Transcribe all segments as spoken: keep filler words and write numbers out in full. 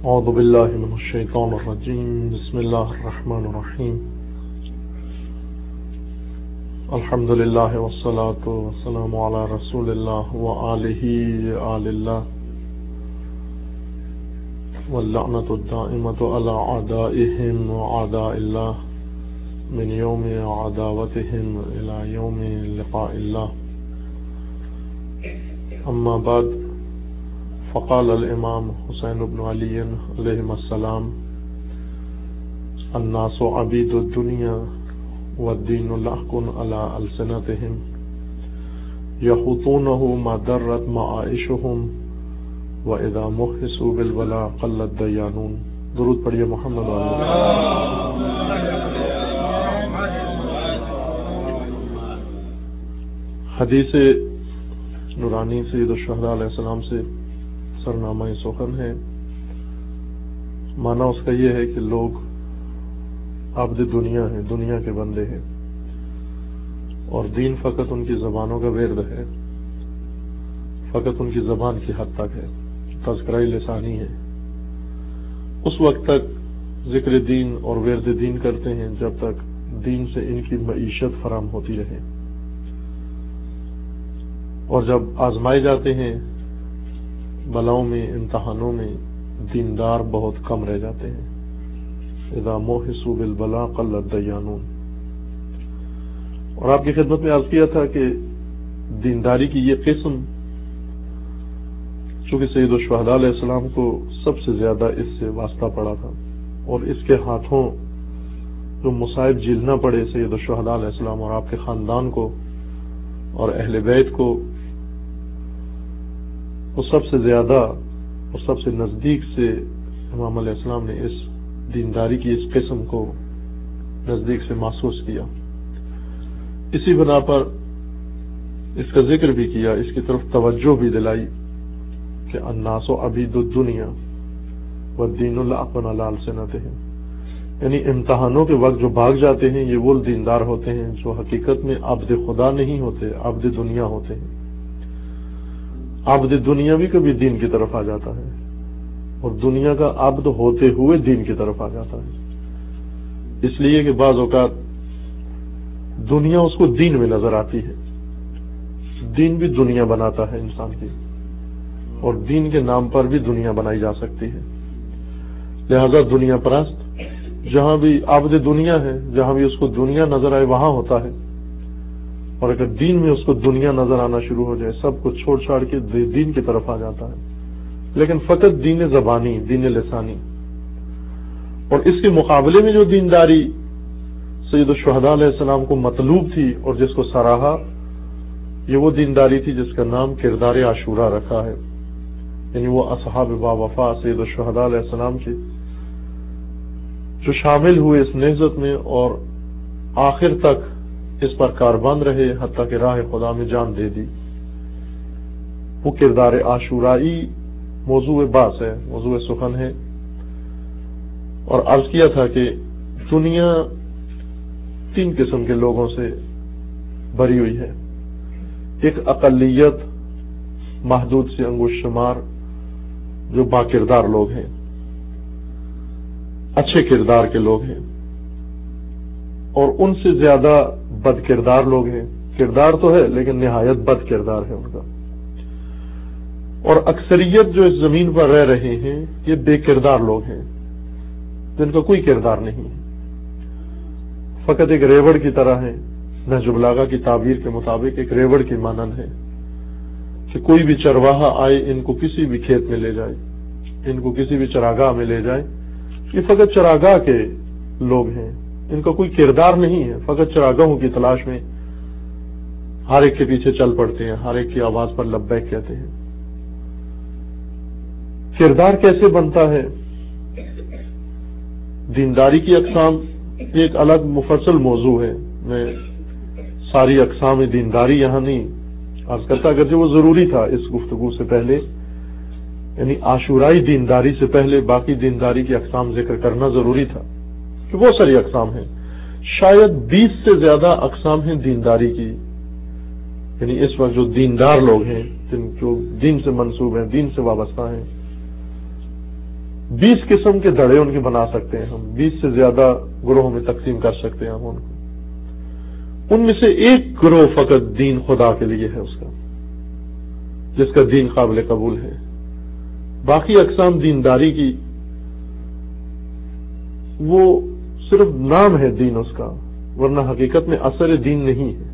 اعوذ باللہ من الشیطان الرجیم بسم اللہ الرحمن الرحیم الحمد للہ والصلاة والسلام علی رسول اللہ وآلہ آل اللہ واللعنۃ الدائمۃ علی اعدائہم وأعداء اللہ من یوم عداوتہم الی یوم لقاء اللہ. اما بعد فقال الامام حسین بن علی علیہ السلام الناس عبید الدنیا والدین لحق على السنتهم یحوطونه ما درت معائشهم واذا محسوا بالبلاء قل الدیانون. درود پڑھیے محمد علیہ. حدیث نورانی سید الشہداء علیہ السلام سے سرنامہ سخن ہے. معنی اس کا یہ ہے کہ لوگ عبد دنیا ہیں، دنیا کے بندے ہیں، اور دین فقط ان کی زبانوں کا ورد ہے، فقط ان کی زبان کی حد تک ہے، تذکرہ لسانی ہے. اس وقت تک ذکر دین اور ورد دین کرتے ہیں جب تک دین سے ان کی معیشت فراہم ہوتی رہے، اور جب آزمائے جاتے ہیں بلاؤں میں، امتحانوں میں، دیندار بہت کم رہ جاتے ہیں. اذا موحسوا بالبلاء قل الدیانون. اور آپ کی خدمت میں عرض کیا تھا کہ دینداری کی یہ قسم چونکہ سید الشہداء علیہ السلام کو سب سے زیادہ اس سے واسطہ پڑا تھا، اور اس کے ہاتھوں جو مصائب جھیلنا پڑے سید الشہداء علیہ السلام اور آپ کے خاندان کو اور اہل بیت کو، وہ سب سے زیادہ اور سب سے نزدیک سے امام علیہ السلام نے اس دینداری کی اس قسم کو نزدیک سے محسوس کیا. اسی بنا پر اس کا ذکر بھی کیا، اس کی طرف توجہ بھی دلائی کہ الناس عبید الدنیا والدین لحق علی السنتہم. یعنی امتحانوں کے وقت جو بھاگ جاتے ہیں یہ وہ دیندار ہوتے ہیں جو حقیقت میں عبد خدا نہیں ہوتے، عبد دنیا ہوتے ہیں. عبد دنیا بھی کبھی دین کی طرف آ جاتا ہے، اور دنیا کا عبد ہوتے ہوئے دین کی طرف آ جاتا ہے. اس لیے کہ بعض اوقات دنیا اس کو دین میں نظر آتی ہے، دین بھی دنیا بناتا ہے انسان کی، اور دین کے نام پر بھی دنیا بنائی جا سکتی ہے. لہذا دنیا پرست جہاں بھی عبد دنیا ہے، جہاں بھی اس کو دنیا نظر آئے وہاں ہوتا ہے، اور اگر دین میں اس کو دنیا نظر آنا شروع ہو جائے سب کچھ چھوڑ چھاڑ کے دین کی طرف آ جاتا ہے. لیکن فقط دین زبانی، دین لسانی. اور اس کے مقابلے میں جو دینداری سید الشہداء علیہ السلام کو مطلوب تھی اور جس کو سراہا، یہ وہ دینداری تھی جس کا نام کردار عاشورہ رکھا ہے. یعنی وہ اصحاب با وفا سید الشہداء علیہ السلام کے جو شامل ہوئے اس نہضت میں اور آخر تک اس پر کاربند رہے حتیٰ کہ راہ خدا میں جان دے دی. وہ کردار عاشورائی موضوع بحث ہے، موضوع سخن ہے. اور عرض کیا تھا کہ دنیا تین قسم کے لوگوں سے بھری ہوئی ہے. ایک اقلیت محدود سے انگوش شمار جو با کردار لوگ ہیں، اچھے کردار کے لوگ ہیں، اور ان سے زیادہ بد کردار لوگ ہیں. کردار تو ہے لیکن نہایت بد کردار ہے ان کا. اور اکثریت جو اس زمین پر رہ رہے ہیں یہ بے کردار لوگ ہیں جن کا کوئی کردار نہیں ہے، فقط ایک ریوڑ کی طرح ہے. نہج البلاغہ کی تعبیر کے مطابق ایک ریوڑ کی مانند ہے کہ کوئی بھی چرواہا آئے ان کو کسی بھی کھیت میں لے جائے، ان کو کسی بھی چراگاہ میں لے جائے. یہ فقط چراگاہ کے لوگ ہیں، ان کا کوئی کردار نہیں ہے، فقط چراگاہوں کی تلاش میں ہر ایک کے پیچھے چل پڑتے ہیں، ہر ایک کی آواز پر لبیک کہتے ہیں. کردار کیسے بنتا ہے؟ دینداری کی اقسام ایک الگ مفصل موضوع ہے. میں ساری اقسام دینداری یہاں نہیں عرض کرتا، اگرچہ وہ ضروری تھا اس گفتگو سے پہلے، یعنی عاشورائی دینداری سے پہلے باقی دینداری کی اقسام ذکر کرنا ضروری تھا کہ بہت ساری اقسام ہیں. شاید بیس سے زیادہ اقسام ہیں دینداری کی. یعنی اس وقت جو دیندار لوگ ہیں، جن جو دین سے منسوب ہیں، دین سے وابستہ ہیں، بیس قسم کے دڑے ان کے بنا سکتے ہیں ہم، بیس سے زیادہ گروہوں میں تقسیم کر سکتے ہیں ہم ان کو، ان میں سے ایک گروہ فقط دین خدا کے لیے ہے اس کا، جس کا دین قابل قبول ہے، باقی اقسام دینداری کی وہ صرف نام ہے دین اس کا، ورنہ حقیقت میں اثر دین نہیں ہے۔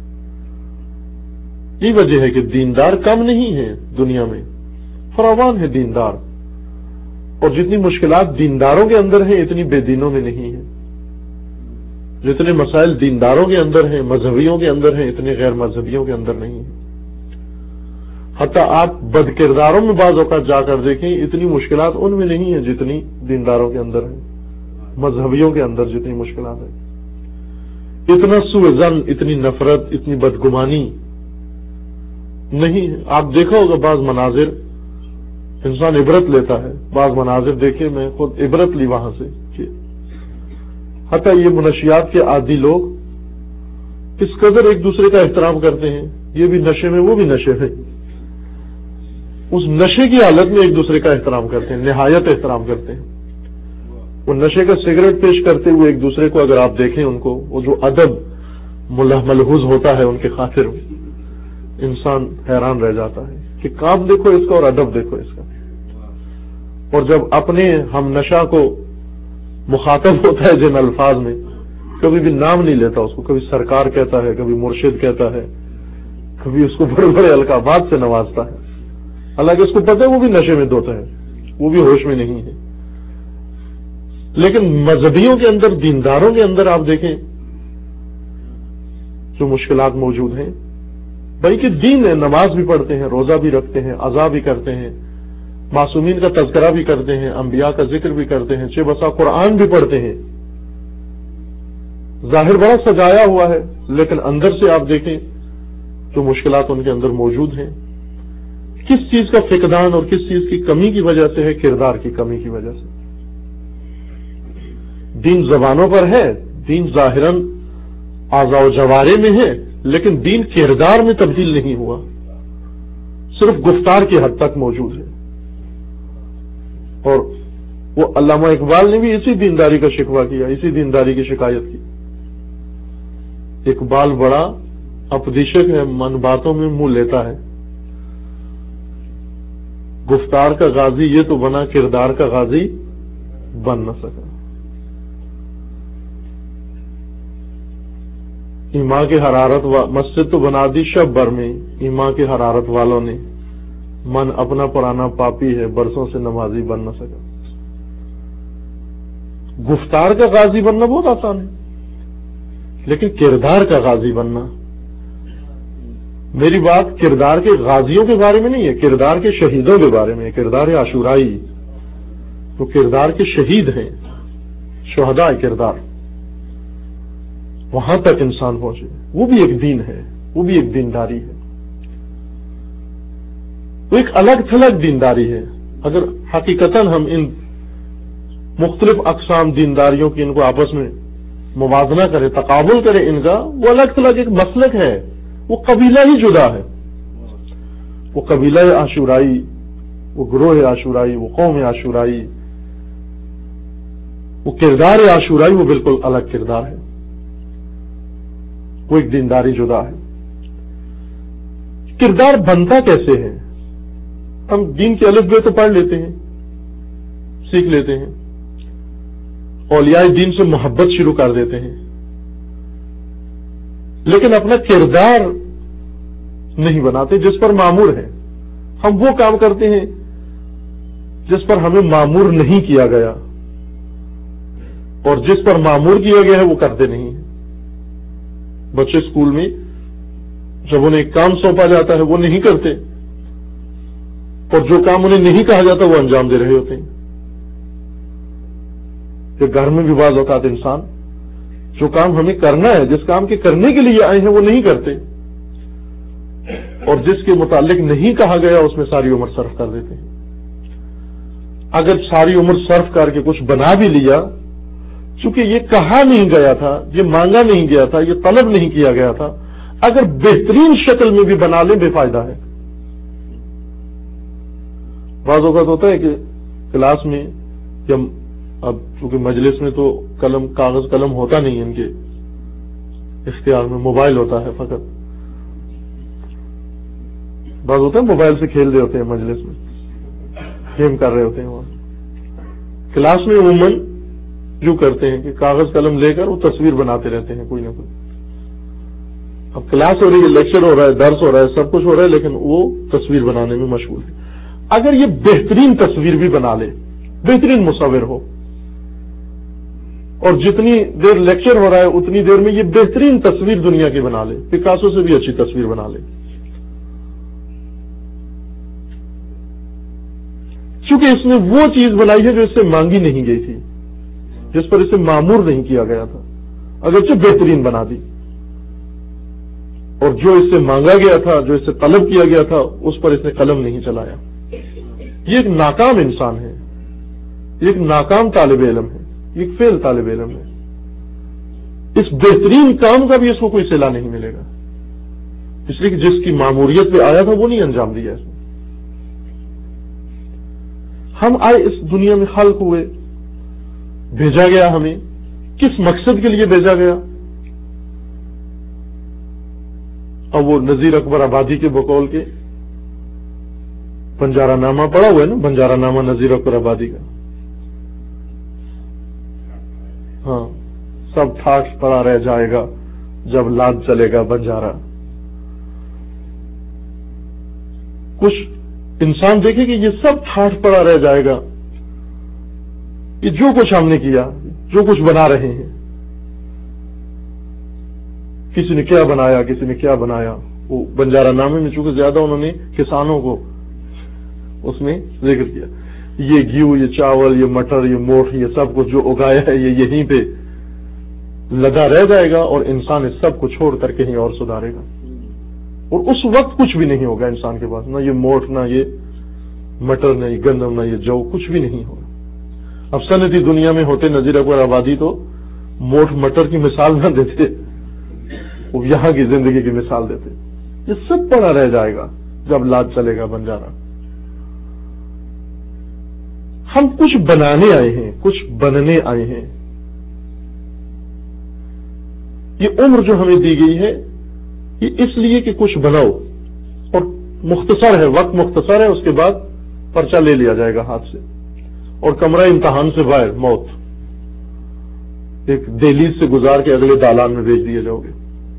یہ وجہ ہے کہ دیندار کم نہیں ہے دنیا میں، فراوان ہے دیندار، اور جتنی مشکلات دینداروں کے اندر ہیں اتنی بے دینوں میں نہیں ہیں، جتنے مسائل دینداروں کے اندر ہیں، مذہبیوں کے اندر ہیں، اتنے غیر مذہبیوں کے اندر نہیں ہیں۔ حتیٰ آپ بد کرداروں میں بعض اوقات جا کر دیکھیں، اتنی مشکلات ان میں نہیں ہیں جتنی دینداروں کے اندر ہیں، مذہبیوں کے اندر جتنی مشکلات ہیں۔ اتنا سوء ظن، اتنی نفرت، اتنی بدگمانی نہیں ہے۔ آپ دیکھا ہوگا بعض مناظر، انسان عبرت لیتا ہے، بعض مناظر دیکھے، میں خود عبرت لی وہاں سے کہ حتیٰ یہ منشیات کے عادی لوگ اس قدر ایک دوسرے کا احترام کرتے ہیں، یہ بھی نشے میں وہ بھی نشے میں، اس نشے کی حالت میں ایک دوسرے کا احترام کرتے ہیں، نہایت احترام کرتے ہیں۔ وہ نشے کا سگریٹ پیش کرتے ہوئے ایک دوسرے کو اگر آپ دیکھیں، ان کو وہ جو ادب ملحوظ ہوتا ہے ان کے خاطر، انسان حیران رہ جاتا ہے کہ کام دیکھو اس کا اور ادب دیکھو اس کا۔ اور جب اپنے ہم نشہ کو مخاطب ہوتا ہے جن الفاظ میں، کبھی بھی نام نہیں لیتا اس کو، کبھی سرکار کہتا ہے، کبھی مرشد کہتا ہے، کبھی اس کو بڑے بڑے القابات سے نوازتا ہے، حالانکہ اس کو پتہ ہے وہ بھی نشے میں دھوتا ہے، وہ بھی ہوش میں نہیں ہے۔ لیکن مذہبیوں کے اندر، دینداروں کے اندر آپ دیکھیں جو مشکلات موجود ہیں، بھائی کہ دین ہے، نماز بھی پڑھتے ہیں، روزہ بھی رکھتے ہیں، عزا بھی کرتے ہیں، معصومین کا تذکرہ بھی کرتے ہیں، انبیاء کا ذکر بھی کرتے ہیں، چہ بسا قرآن بھی پڑھتے ہیں، ظاہر بڑا سجایا ہوا ہے، لیکن اندر سے آپ دیکھیں جو مشکلات ان کے اندر موجود ہیں، کس چیز کا فقدان اور کس چیز کی کمی کی وجہ سے ہے؟ کردار کی کمی کی وجہ سے۔ دین زبانوں پر ہے، دین ظاہراً اعضاء و جوارے میں ہے، لیکن دین کردار میں تبدیل نہیں ہوا، صرف گفتار کی حد تک موجود ہے۔ اور وہ علامہ اقبال نے بھی اسی دینداری کا شکوہ کیا، اسی دینداری کی شکایت کی۔ اقبال بڑا اپدیشک ہے، من باتوں میں منہ لیتا ہے، گفتار کا غازی یہ تو بنا، کردار کا غازی بن نہ سکا۔ ایمان کی حرارت و... مسجد تو بنا دی شب بھر میں، ایمان کی حرارت والوں نے، من اپنا پرانا پاپی ہے، برسوں سے نمازی بن نہ سکا۔ گفتار کا غازی بننا بہت آسان ہے، لیکن کردار کا غازی بننا، میری بات کردار کے غازیوں کے بارے میں نہیں ہے، کردار کے شہیدوں کے بارے میں ہے، کردار عاشورائی، تو کردار کے شہید ہیں، شہداء کردار، وہاں تک انسان پہنچے، وہ بھی ایک دین ہے، وہ بھی ایک دینداری ہے، وہ ایک الگ تھلگ دینداری ہے۔ اگر حقیقتاً ہم ان مختلف اقسام دینداریوں کی ان کو آپس میں موازنہ کریں، تقابل کریں ان کا، وہ الگ تھلگ ایک مسلک ہے، وہ قبیلہ ہی جدا ہے، وہ قبیلہ عاشورائی، وہ گروہ عاشورائی، وہ قوم عاشورائی، وہ کردار عاشورائی، وہ بالکل الگ کردار ہے، وہ ایک دینداری جدا ہے۔ کردار بنتا کیسے ہے؟ ہم دین کے الف بے تو پڑھ لیتے ہیں، سیکھ لیتے ہیں، اولیاء دین سے محبت شروع کر دیتے ہیں، لیکن اپنا کردار نہیں بناتے جس پر مامور ہے۔ ہم وہ کام کرتے ہیں جس پر ہمیں مامور نہیں کیا گیا، اور جس پر مامور کیا گیا ہے وہ کرتے نہیں ہیں۔ بچے اسکول میں جب انہیں ایک کام سونپا جاتا ہے وہ نہیں کرتے، اور جو کام انہیں نہیں کہا جاتا وہ انجام دے رہے ہوتے ہیں۔ کہ گھر میں بھی بعض اوقات انسان جو کام ہمیں کرنا ہے، جس کام کے کرنے کے لیے آئے ہیں وہ نہیں کرتے، اور جس کے متعلق نہیں کہا گیا اس میں ساری عمر صرف کر دیتے ہیں۔ اگر ساری عمر صرف کر کے کچھ بنا بھی لیا، چونکہ یہ کہا نہیں گیا تھا، یہ مانگا نہیں گیا تھا، یہ طلب نہیں کیا گیا تھا، اگر بہترین شکل میں بھی بنا لیں بے فائدہ ہے۔ بعض اوقات ہوتا ہے کہ کلاس میں کہ ہم اب چونکہ مجلس میں تو قلم کاغذ قلم ہوتا نہیں ان کے اختیار میں، موبائل ہوتا ہے فقط. بعض ہوتا ہے موبائل سے کھیل رہے ہوتے ہیں مجلس میں، گیم کر رہے ہوتے ہیں وہاں. کلاس میں عموماً جو کرتے ہیں کہ کاغذ قلم لے کر وہ تصویر بناتے رہتے ہیں کوئی نہ کوئی. اب کلاس ہو رہی ہے، لیکچر ہو رہا ہے، درس ہو رہا ہے، سب کچھ ہو رہا ہے، لیکن وہ تصویر بنانے میں مشغول ہے. اگر یہ بہترین تصویر بھی بنا لے، بہترین مصور ہو، اور جتنی دیر لیکچر ہو رہا ہے اتنی دیر میں یہ بہترین تصویر دنیا کی بنا لے، پکاسو سے بھی اچھی تصویر بنا لے، چونکہ اس نے وہ چیز بنائی ہے جو اس سے مانگی نہیں گئی تھی، جس پر اسے معمور نہیں کیا گیا تھا، اگرچہ بہترین بنا دی. اور جو اس سے مانگا گیا تھا، جو اس سے طلب کیا گیا تھا، اس پر اس نے قلم نہیں چلایا. یہ ایک ناکام انسان ہے، یہ ایک ناکام طالب علم ہے، یہ ایک فیل طالب علم ہے. اس بہترین کام کا بھی اس کو کوئی صلہ نہیں ملے گا، اس لیے کہ جس کی ماموریت پہ آیا تھا وہ نہیں انجام دیا اس نے. ہم آئے اس دنیا میں خلق ہوئے، بھیجا گیا ہمیں، کس مقصد کے لیے بھیجا گیا؟ اور وہ نذیر اکبر آبادی کے بقول کے بنجارہ نامہ پڑا ہوا ہے نا، بنجارہ نامہ نذیر اکبر آبادی کا. ہاں، سب ٹھاٹ پڑا رہ جائے گا جب لاد چلے گا بنجارہ. کچھ انسان دیکھے کہ یہ سب ٹھاٹ پڑا رہ جائے گا، یہ جو کچھ ہم نے کیا، جو کچھ بنا رہے ہیں، کسی نے کیا بنایا، کسی نے کیا بنایا. وہ بنجارہ نامے میں چونکہ زیادہ انہوں نے کسانوں کو اس میں ذکر کیا، یہ گیہوں، یہ چاول، یہ مٹر، یہ موٹ، یہ سب کچھ جو اگایا ہے یہ یہیں پہ لگا رہ جائے گا، اور انسان اس سب کو چھوڑ کر کہیں اور سدھارے گا. اور اس وقت کچھ بھی نہیں ہوگا انسان کے پاس، نہ یہ موٹ، نہ یہ مٹر، نہ یہ گندم، نہ یہ جو، کچھ بھی نہیں ہوگا. اب صنعتی دنیا میں ہوتے نذیر اکبر آبادی تو موٹ مٹر کی مثال نہ دیتے، وہ یہاں کی زندگی کی مثال دیتے. یہ سب پڑا رہ جائے گا جب لاد چلے گا بنجارہ. ہم کچھ بنانے آئے ہیں، کچھ بننے آئے ہیں. یہ عمر جو ہمیں دی گئی ہے یہ اس لیے کہ کچھ بناؤ، اور مختصر ہے، وقت مختصر ہے، اس کے بعد پرچہ لے لیا جائے گا ہاتھ سے، اور کمرہ امتحان سے باہر موت، ایک دہلیز سے گزار کے اگلے دالان میں بھیج دیے جاؤ گے.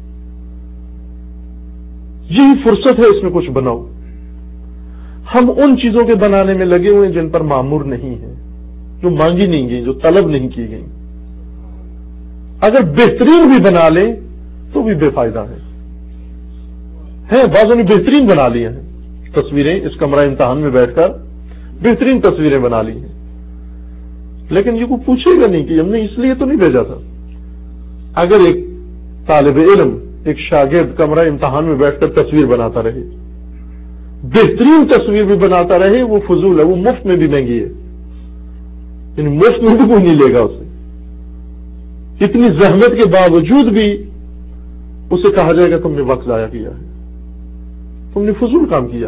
یہی فرصت ہے، اس میں کچھ بناؤ. ہم ان چیزوں کے بنانے میں لگے ہوئے ہیں جن پر معمور نہیں ہے، جو مانگی نہیں گئی، جو طلب نہیں کی گئی. اگر بہترین بھی بنا لیں تو بھی بے فائدہ ہے. ہیں بعضوں نے بہترین بنا لی ہیں تصویریں، اس کمرہ امتحان میں بیٹھ کر بہترین تصویریں بنا لی ہیں، لیکن یہ کوئی پوچھے گا نہیں کہ ہم نے اس لیے تو نہیں بھیجا تھا. اگر ایک طالب علم، ایک شاگرد کمرہ امتحان میں بیٹھ کر تصویر بناتا رہے، بہترین تصویر بھی بناتا رہے، وہ فضول ہے، وہ مفت میں بھی مہنگی ہے، یعنی مفت میں بھی کوئی نہیں لے گا اسے. اتنی زحمت کے باوجود بھی اسے کہا جائے گا تم نے وقت ضائع کیا ہے، تم نے فضول کام کیا.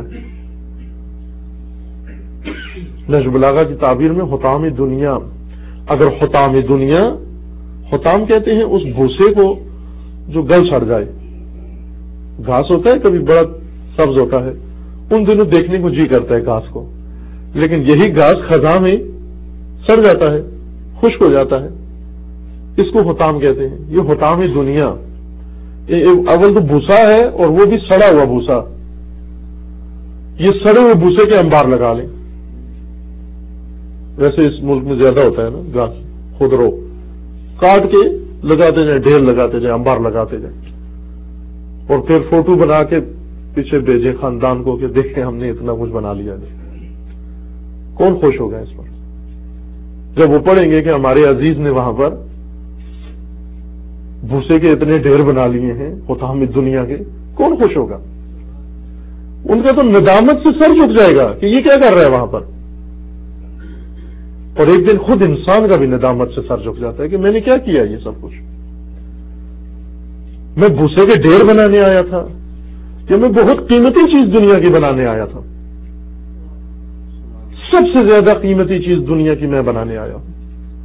نہج البلاغہ کی تعبیر میں حطام دنیا، اگر حطام دنیا، حطام کہتے ہیں اس بھوسے کو جو گل سڑ جائے. گھاس ہوتا ہے کبھی بڑا سبز ہوتا ہے، ان دنوں دیکھنے کو جی کرتا ہے گھاس کو، لیکن یہی گھاس خزاں میں سڑ جاتا ہے، خشک ہو جاتا ہے. اس کو حطام کہتے ہیں. یہ حطام دنیا، اول تو بھوسا ہے اور وہ بھی سڑا ہوا بھوسا. یہ سڑے ہوئے بھوسے کے انبار لگا لیں. ویسے اس ملک میں زیادہ ہوتا ہے نا گھاس، خود رو کاٹ کے لگاتے جائیں، ڈھیر لگاتے جائیں، انبار لگاتے جائیں، اور پھر فوٹو بنا کے پیچھے بھیجیں خاندان کو کہ دیکھیں ہم نے اتنا کچھ بنا لیا. کون خوش ہوگا اس پر؟ جب وہ پڑھیں گے کہ ہمارے عزیز نے وہاں پر بھوسے کے اتنے ڈھیر بنا لیے ہیں حطام دنیا کے، کون خوش ہوگا؟ ان کا تو ندامت سے سر جھک جائے گا کہ یہ کیا کر رہا ہے وہاں پر. اور ایک دن خود انسان کا بھی ندامت سے سر جھک جاتا ہے کہ میں نے کیا کیا یہ سب کچھ. میں بھوسے کے ڈھیر بنانے آیا تھا کہ میں بہت قیمتی چیز دنیا کی بنانے آیا تھا. سب سے زیادہ قیمتی چیز دنیا کی میں بنانے آیا ہوں.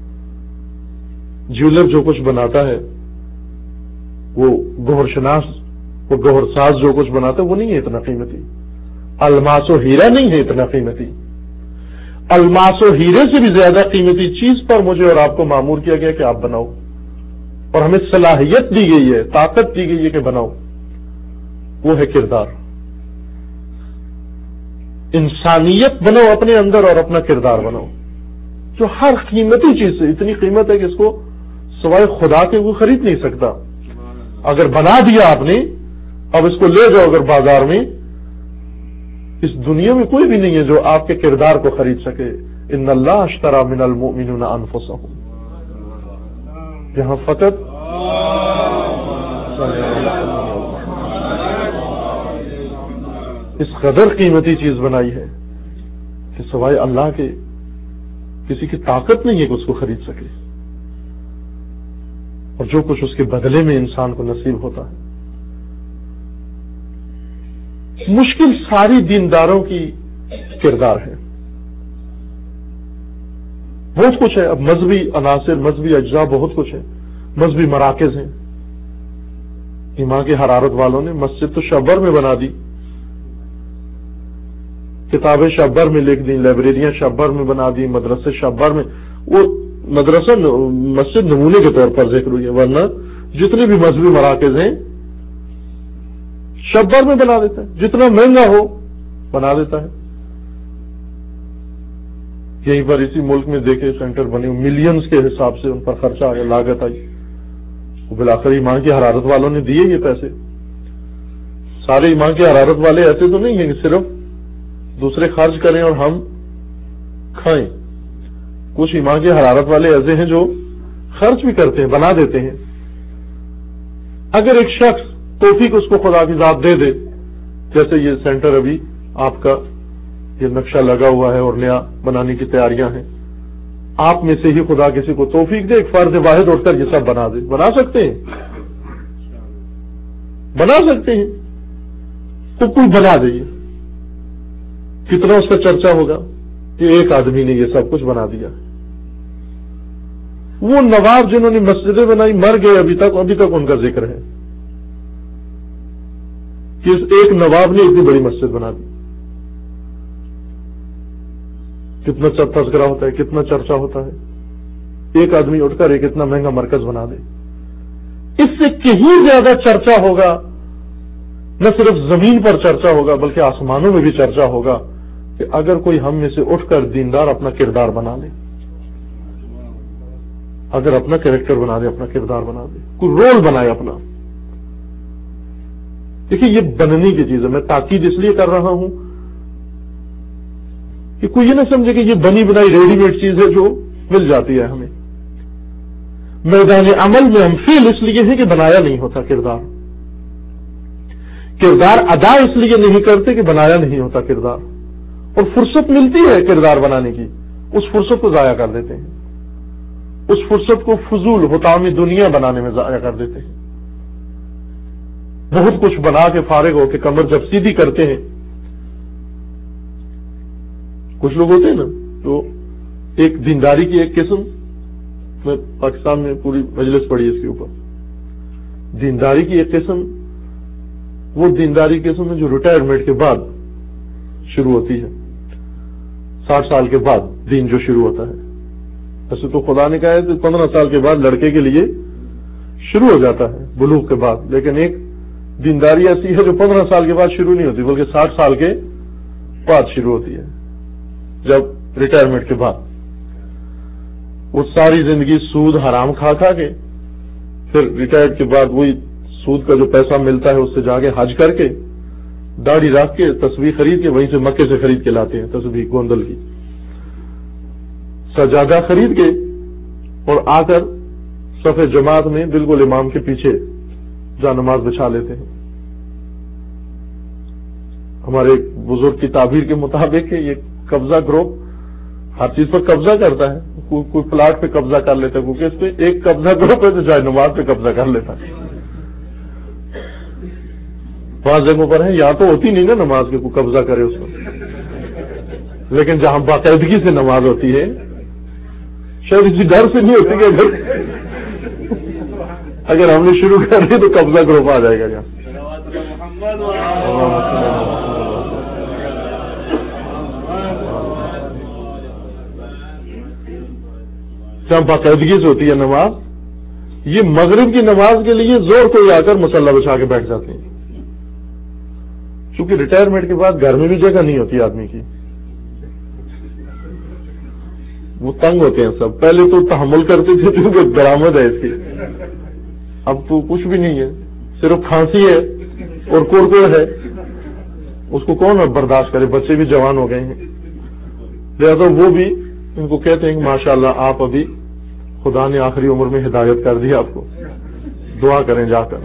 جیولر جو کچھ بناتا ہے وہ گوہر شناس، وہ گوہر ساز جو کچھ بناتا ہے وہ نہیں ہے اتنا قیمتی. الماس و ہیرا نہیں ہے اتنا قیمتی. الماس و ہیرے سے بھی زیادہ قیمتی چیز پر مجھے اور آپ کو مامور کیا گیا کہ آپ بناؤ، اور ہمیں صلاحیت دی گئی ہے، طاقت دی گئی ہے کہ بناؤ. وہ ہے کردار. انسانیت بنو اپنے اندر اور اپنا کردار بناؤ، جو ہر قیمتی چیز سے اتنی قیمت ہے کہ اس کو سوائے خدا کے وہ خرید نہیں سکتا. اگر بنا دیا آپ نے، اب اس کو لے جاؤ اگر بازار میں، اس دنیا میں کوئی بھی نہیں ہے جو آپ کے کردار کو خرید سکے. ان اللہ اشتری من المؤمنین انفسهم، یہاں فقط اس قدر قیمتی چیز بنائی ہے کہ سوائے اللہ کے کسی کی طاقت نہیں ہے کہ اس کو خرید سکے. اور جو کچھ اس کے بدلے میں انسان کو نصیب ہوتا ہے. مشکل ساری دینداروں کی کردار ہے. بہت کچھ ہے. اب مذہبی عناصر، مذہبی اجزاء بہت کچھ ہے. مذہبی مراکز ہیں. ایمان کی حرارت والوں نے مسجد تو شبر میں بنا دی، کتابیں شبر میں لکھ دی، لائبریریاں شبر میں بنا دی، مدرسے شبر میں. وہ مدرسہ مسجد نمونے کے طور پر ذکر ہوئی ہے، ورنہ جتنے بھی مذہبی مراکز ہیں شبر میں بنا دیتا ہے. جتنا مہنگا ہو بنا دیتا ہے. یہیں پر اسی ملک میں دیکھے سینٹر بنے ملینز کے حساب سے ان پر خرچہ آیا، لاگت آئی. وہ بالآخر ایمان کی حرارت والوں نے دیے یہ پیسے. سارے ایمان کی حرارت والے ایسے تو نہیں ہیں کہ صرف دوسرے خرچ کریں اور ہم کھائیں. کچھ ایمان کی حرارت والے ایسے ہیں جو خرچ بھی کرتے ہیں، بنا دیتے ہیں. اگر ایک شخص توفیق اس کو خدا کی ذات دے دے، جیسے یہ سینٹر ابھی آپ کا یہ نقشہ لگا ہوا ہے اور نیا بنانے کی تیاریاں ہیں، آپ میں سے ہی خدا کسی کو توفیق دے، ایک فرد واحد اٹھ کر یہ سب بنا دے. بنا سکتے ہیں، بنا سکتے ہیں. تو کوئی بنا دے. کتنا اس کا چرچا ہوگا کہ ایک آدمی نے یہ سب کچھ بنا دیا. وہ نواب جنہوں نے مسجدیں بنائی مر گئے، ابھی تک ابھی تک ان کا ذکر ہے کہ ایک نواب نے اتنی بڑی مسجد بنا دی. کتنا تذکرہ ہوتا ہے، کتنا چرچا ہوتا ہے. ایک آدمی اٹھ کر ایک اتنا مہنگا مرکز بنا دے. اس سے کہیں زیادہ چرچا ہوگا، نہ صرف زمین پر چرچا ہوگا بلکہ آسمانوں میں بھی چرچا ہوگا کہ اگر کوئی ہم میں سے اٹھ کر دیندار اپنا کردار بنا لے، اگر اپنا کریکٹر بنا دے، اپنا کردار بنا دے، کوئی رول بنائے اپنا. دیکھیے یہ بننے کی چیز ہے. میں تاکید اس لیے کر رہا ہوں کہ کوئی یہ نہ سمجھے کہ یہ بنی بنائی ریڈی میڈ چیز ہے جو مل جاتی ہے ہمیں. میدان عمل میں ہم فیل اس لیے ہے کہ بنایا نہیں ہوتا کردار. کردار ادا اس لیے نہیں کرتے کہ بنایا نہیں ہوتا کردار. اور فرصت ملتی ہے کردار بنانے کی، اس فرصت کو ضائع کر دیتے ہیں. اس فرصت کو فضول حطامی دنیا بنانے میں ضائع کر دیتے ہیں. بہت کچھ بنا کے فارغ ہو کے کمر جب سیدھی کرتے ہیں. کچھ لوگ ہوتے ہیں نا تو ایک دینداری کی ایک قسم، میں پاکستان میں پوری مجلس پڑھی اس کے اوپر، دینداری کی ایک قسم وہ دینداری قسم ہے جو ریٹائرمنٹ کے بعد شروع ہوتی ہے. ساٹھ سال کے بعد دین جو شروع ہوتا ہے. ویسے تو خدا نے کہا ہے کہ پندرہ سال کے بعد لڑکے کے لیے شروع ہو جاتا ہے بلوغ کے بعد، لیکن ایک دینداری ایسی ہے جو پندرہ سال کے بعد شروع نہیں ہوتی بلکہ ساٹھ سال کے بعد شروع ہوتی ہے، جب ریٹائرمنٹ کے بعد. وہ ساری زندگی سود حرام کھا کھا کے پھر ریٹائرڈ کے بعد وہی سود کا جو پیسہ ملتا ہے اس سے جا کے حج کر کے داڑھی رکھ کے تسبیح خرید کے وہیں سے مکے سے خرید کے لاتے ہیں تسبیح گوندل کی سجادہ خرید کے، اور آ کر صف جماعت میں بالکل امام کے پیچھے جا نماز بچھا لیتے ہیں. ہمارے بزرگ کی تعبیر کے مطابق یہ قبضہ گروپ ہر چیز پر قبضہ کرتا ہے. کو, کوئی پلاٹ پہ قبضہ کر لیتا ہے کیونکہ اس پہ ایک قبضہ گروپ ہے تو جائے نماز پہ قبضہ کر لیتا ہے. پانچ جگہوں پر ہے، یہاں تو ہوتی نہیں نا نماز کے کوئی قبضہ کرے اس پر. لیکن جہاں باقاعدگی سے نماز ہوتی ہے شاید اسی ڈر سے نہیں ہوتی کہ اگر اگر ہم نے شروع کر دی تو قبضہ گروپ آ جائے گا یہاں. جہاں باقاعدگی سے ہوتی ہے نماز, یہ مغرب کی نماز کے لیے زور کوئی آ کر مسلح بچھا کے بیٹھ جاتے ہیں, چونکہ ریٹائرمنٹ کے بعد گھر میں بھی جگہ نہیں ہوتی آدمی کی, وہ تنگ ہوتے ہیں سب. پہلے تو تحمل کرتے تھے کیونکہ درآمد ہے اس کی, اب تو کچھ بھی نہیں ہے, صرف کھانسی ہے اور کوڑکوڑ ہے, اس کو کون برداشت کرے, بچے بھی جوان ہو گئے ہیں. لہٰذا وہ بھی ان کو کہتے ہیں کہ ماشاءاللہ آپ ابھی خدا نے آخری عمر میں ہدایت کر دی آپ کو, دعا کریں جا کر.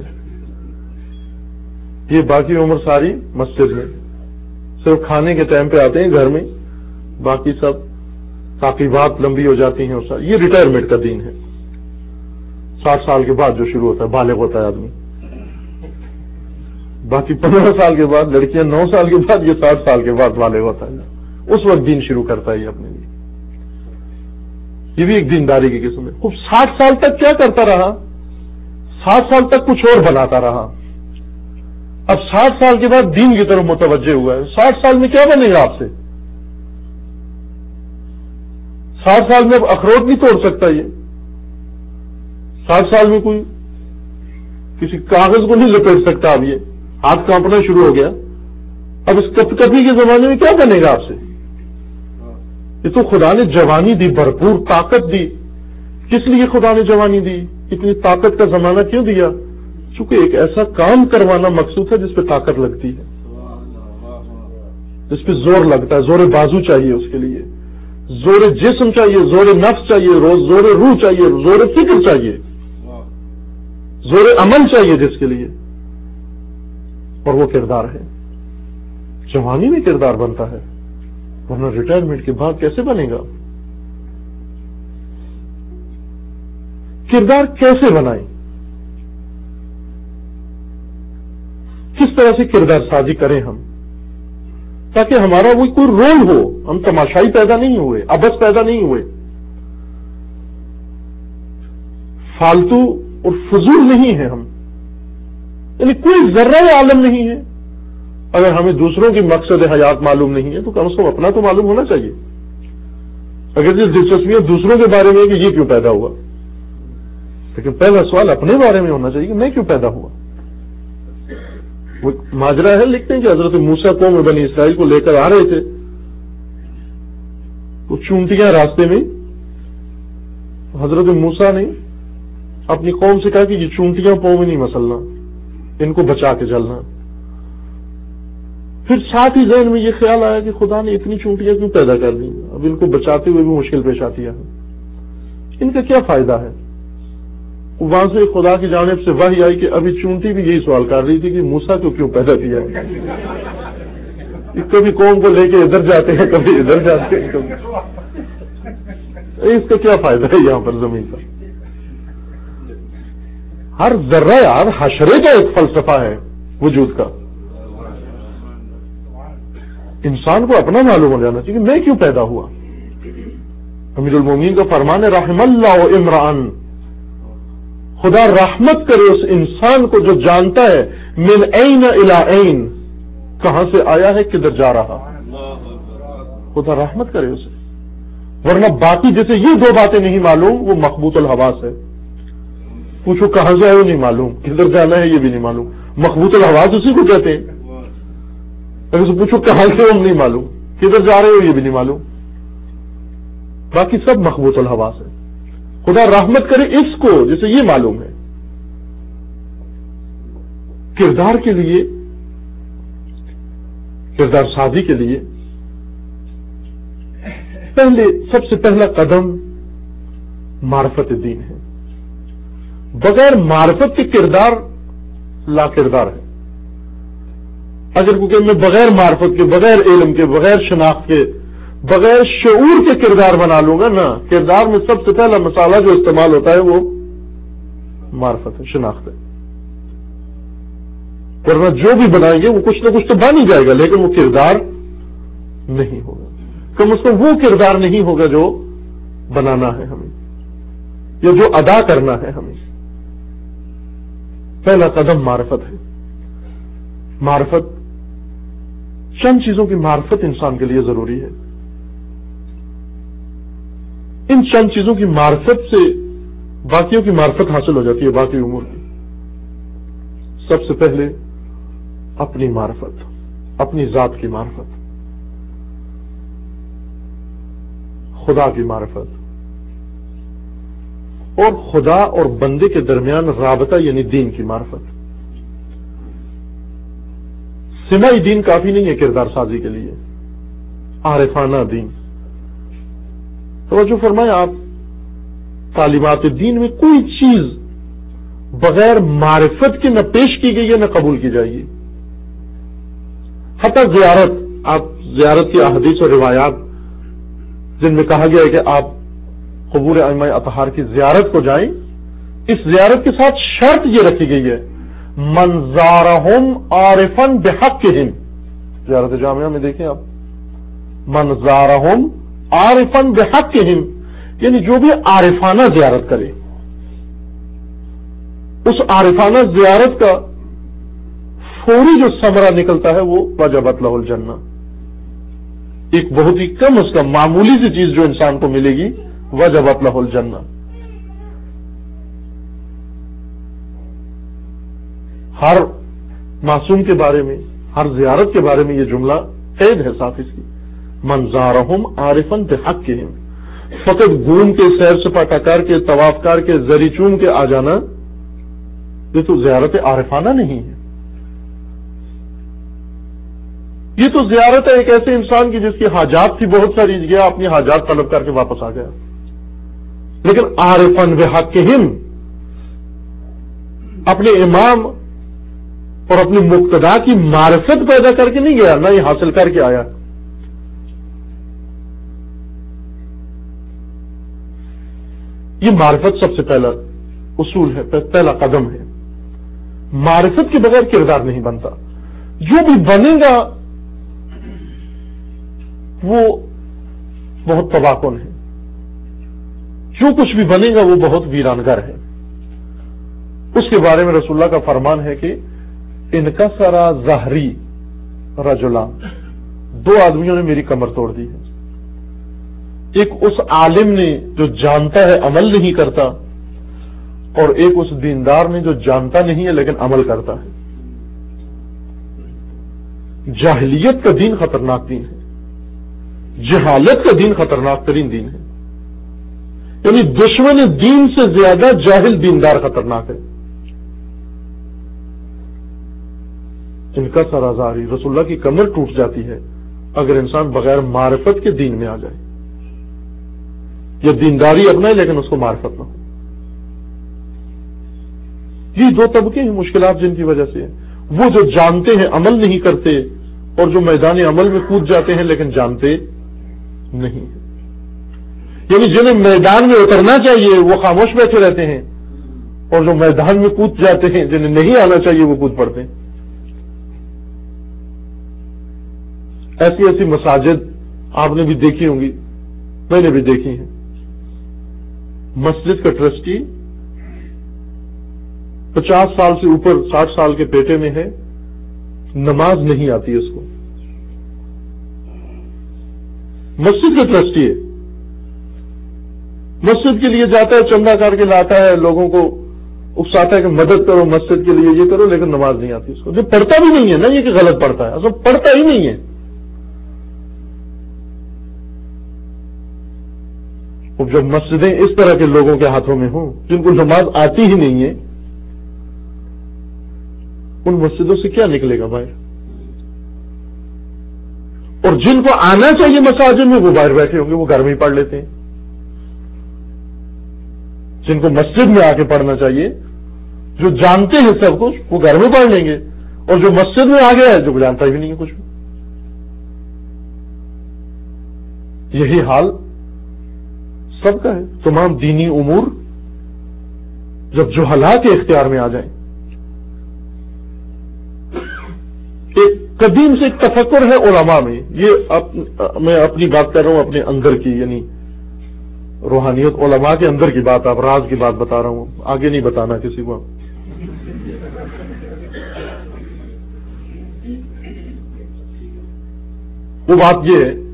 یہ باقی عمر ساری مسجد میں, صرف کھانے کے ٹائم پہ آتے ہیں گھر میں, باقی سب تعقیبات لمبی ہو جاتی ہیں. اور یہ ریٹائرمنٹ کا دین ہے, ساٹھ سال کے بعد جو شروع ہوتا ہے, بالغ ہوتا ہے آدمی. باقی پندرہ سال کے بعد لڑکیاں, نو سال کے بعد, یہ ساٹھ سال کے بعد بالغ ہوتا ہے, اس وقت دین شروع کرتا ہے یہ اپنے لیے. یہ بھی ایک دینداری کی قسم ہے. خوب ساٹھ سال تک کیا کرتا رہا, ساٹھ سال تک کچھ اور بناتا رہا, اب ساٹھ سال کے بعد دین کی طرف متوجہ ہوا ہے. ساٹھ سال میں کیا بنے گا آپ سے؟ ساٹھ سال میں اب اخروٹ نہیں توڑ سکتا یہ, ساٹھ سال میں کوئی کسی کاغذ کو نہیں لپیٹ سکتا. اب یہ ہاتھ کانپنا شروع ہو گیا. اب اس کپ کپی کے زمانے میں کیا بنے گا آپ سے؟ یہ تو خدا نے جوانی دی, بھرپور طاقت دی. کس لیے خدا نے جوانی دی, اتنی طاقت کا زمانہ کیوں دیا؟ چونکہ ایک ایسا کام کروانا مقصود ہے جس پہ طاقت لگتی ہے, جس پہ زور لگتا ہے. زور بازو چاہیے اس کے لیے, زور جسم چاہیے, زور نفس چاہیے, زور روح چاہیے, زور فکر چاہیے, زور عمل چاہیے جس کے لیے. اور وہ کردار ہے. جوانی میں کردار بنتا ہے, ورنہ ریٹائرمنٹ کے بعد کیسے بنے گا؟ کردار کیسے بنائیں, کس طرح سے کردار سازی کریں ہم, تاکہ ہمارا وہ کوئی رول ہو. ہم تماشائی پیدا نہیں ہوئے, ابس پیدا نہیں ہوئے, فالتو اور فضول نہیں ہے ہم, یعنی کوئی ذرہ عالم نہیں ہے. اگر ہمیں دوسروں کی مقصد حیات معلوم نہیں ہے تو کم از کم اپنا تو معلوم ہونا چاہیے. اگر یہ دلچسپیاں دوسروں کے بارے میں کہ یہ کیوں پیدا ہوا, لیکن پہلا سوال اپنے بارے میں ہونا چاہیے کہ میں کیوں پیدا ہوا. وہ ماجرا ہے, لکھتے ہیں کہ حضرت موسیٰ قوم بنی اسرائیل کو لے کر آ رہے تھے, وہ چونٹیاں راستے میں. حضرت موسیٰ نے اپنی قوم سے کہا کہ یہ چونٹیاں پاؤں میں نہیں مسلنا, ان کو بچا کے چلنا. پھر ساتھ ہی ذہن میں یہ خیال آیا کہ خدا نے اتنی چونٹیاں کیوں پیدا کر دی, اب ان کو بچاتے ہوئے بھی مشکل پیش آتی ہے, ان کا کیا فائدہ ہے. وہاں سے خدا کی جانب سے وحی آئی کہ ابھی چونٹی بھی یہی سوال کر رہی تھی کہ موسیٰ کو کیوں پیدا کیا ہے. کبھی قوم کو لے کے ادھر جاتے ہیں, کبھی ادھر جاتے ہیں, کبھی اس کا کیا فائدہ ہے یہاں پر زمین پر. ہر ذرہ یار حشرے کا ایک فلسفہ ہے وجود کا. انسان کو اپنا معلوم ہو جانا چاہیے کہ میں کیوں پیدا ہوا. امیر المومنین کا فرمان ہے رحم اللہ عمران, خدا رحمت کرے اس انسان کو جو جانتا ہے من این الی این, کہاں سے آیا ہے کدھر جا رہا, خدا رحمت کرے اسے. ورنہ باقی جیسے یہ دو باتیں نہیں معلوم وہ مخبوط الحواس ہے. پوچھو کہاں سے ہے وہ نہیں معلوم, کدھر جانا ہے یہ بھی نہیں معلوم. مخبوط الحواس اسی کو کہتے ہیں. اگر سے پوچھو کہاں سے ہم نہیں معلوم, کدھر جا رہے ہو یہ بھی نہیں معلوم. باقی سب مخبوط الحواس ہے. خدا رحمت کرے اس کو جسے یہ معلوم ہے. کردار کے لیے, کردار سازی کے لیے پہلے سب سے پہلا قدم معرفت دین ہے. بغیر معرفت کے کردار لا کردار ہے. اگر کیونکہ میں بغیر معرفت کے, بغیر علم کے, بغیر شناخت کے, بغیر شعور کے کردار بنا لوں گا نا, کردار میں سب سے پہلا مسالہ جو استعمال ہوتا ہے وہ معرفت ہے, شناخت ہے. ورنہ جو بھی بنائیں گے وہ کچھ نہ کچھ تو بن ہی جائے گا, لیکن وہ کردار نہیں ہوگا. کم از کم وہ کردار نہیں ہوگا جو بنانا ہے ہمیں یا جو ادا کرنا ہے ہمیں. پہلا قدم معرفت ہے. معرفت، چند چیزوں کی معرفت انسان کے لیے ضروری ہے. ان چند چیزوں کی معرفت سے باقیوں کی معرفت حاصل ہو جاتی ہے، باقی امور کی. سب سے پہلے اپنی معرفت، اپنی ذات کی معرفت، خدا کی معرفت، اور خدا اور بندے کے درمیان رابطہ یعنی دین کی معرفت. سماعی دین کافی نہیں ہے کردار سازی کے لیے، عارفانہ دین. توجہ فرمائیں آپ، تعلیمات دین میں کوئی چیز بغیر معرفت کے نہ پیش کی گئی ہے نہ قبول کی جائے گی. حتی زیارت، آپ زیارت کی احادیث اور روایات جن میں کہا گیا ہے کہ آپ قبور ائمہ اطہار کی زیارت کو جائیں، اس زیارت کے ساتھ شرط یہ رکھی گئی ہے من زارہم عارفا بحقہم. زیارت جامعہ میں دیکھیں آپ، من زارہم عارفا بحقہم، یعنی جو بھی عارفانہ زیارت کرے، اس عارفانہ زیارت کا فوری جو ثمرہ نکلتا ہے وہ وجبت لہ الجنہ. ایک بہت ہی کم از کم معمولی سی چیز جو انسان کو ملے گی، وجبت لہ الجنہ. ہر معصوم کے بارے میں، ہر زیارت کے بارے میں یہ جملہ قید ہے ساتھ اس کی، من زارہم عارفا بحقہم. فقط گھوم کے، سیر سپاٹا کر کے، طواف کر کے، زری چوم کے آ جانا، یہ تو زیارت عارفانہ نہیں ہے. یہ تو زیارت ہے ایک ایسے انسان کی جس کی حاجات تھی بہت ساری، گیا اپنی حاجات طلب کر کے واپس آ گیا. لیکن عارفا بحقہم، اپنے امام اور اپنی مقتدا کی معرفت پیدا کر کے نہیں گیا، نہ یہ حاصل کر کے آیا. یہ معرفت سب سے پہلا اصول ہے، پہلا قدم ہے. معرفت کے بغیر کردار نہیں بنتا. جو بھی بنے گا وہ بہت تباہ کن ہے، جو کچھ بھی بنے گا وہ بہت ویرانگر ہے. اس کے بارے میں رسول اللہ کا فرمان ہے کہ انکسر ظہری رجلان، دو آدمیوں نے میری کمر توڑ دی ہے. ایک اس عالم نے جو جانتا ہے عمل نہیں کرتا، اور ایک اس دیندار نے جو جانتا نہیں ہے لیکن عمل کرتا ہے. جاہلیت کا دین خطرناک دین ہے، جہالت کا دین خطرناک ترین دین ہے. یعنی دشمن دین سے زیادہ جاہل دیندار خطرناک ہے. ان کا سرازاری، رسول اللہ کی کمر ٹوٹ جاتی ہے اگر انسان بغیر معرفت کے دین میں آ جائے، یا دینداری اپنائے لیکن اس کو معرفت نہ ہو. یہ دو طبقے ہیں مشکلات جن کی وجہ سے، وہ جو جانتے ہیں عمل نہیں کرتے، اور جو میدان عمل میں کود جاتے ہیں لیکن جانتے نہیں. یعنی جنہیں میدان میں اترنا چاہیے وہ خاموش بیٹھے رہتے ہیں، اور جو میدان میں کود جاتے ہیں، جنہیں نہیں آنا چاہیے وہ کود پڑتے ہیں. ایسی ایسی مساجد آپ نے بھی دیکھی ہوں گی، میں نے بھی دیکھی ہیں. مسجد کا ٹرسٹی پچاس سال سے اوپر، ساٹھ سال کے پیٹے میں ہے، نماز نہیں آتی اس کو. مسجد کا ٹرسٹی ہے، مسجد کے لیے جاتا ہے، چندہ کر کے لاتا ہے، لوگوں کو اکساتا ہے کہ مدد کرو مسجد کے لیے، یہ کرو، لیکن نماز نہیں آتی اس کو. جو پڑھتا بھی نہیں ہے نا، یہ کہ غلط پڑھتا ہے، اصل پڑھتا ہی نہیں ہے. اب جب مسجدیں اس طرح کے لوگوں کے ہاتھوں میں ہوں جن کو نماز آتی ہی نہیں ہے، ان مسجدوں سے کیا نکلے گا باہر؟ اور جن کو آنا چاہیے مساجد میں وہ باہر بیٹھے ہوں گے، وہ گھر میں ہی پڑھ لیتے ہیں. جن کو مسجد میں آ کے پڑھنا چاہیے، جو جانتے ہیں سب کچھ، وہ گھر میں پڑھ لیں گے، اور جو مسجد میں آ گیا ہے جو جانتا بھی نہیں ہے کچھ بھی. یہی حال سب کا ہے. تمام دینی امور جب جہلا کے اختیار میں آ جائیں، ایک قدیم سے ایک تفکر ہے علماء میں، یہ اپ, میں اپنی بات کر رہا ہوں اپنے اندر کی، یعنی روحانیت علماء کے اندر کی بات، آپ راز کی بات بتا رہا ہوں، آگے نہیں بتانا کسی کو۔ وہ بات یہ ہے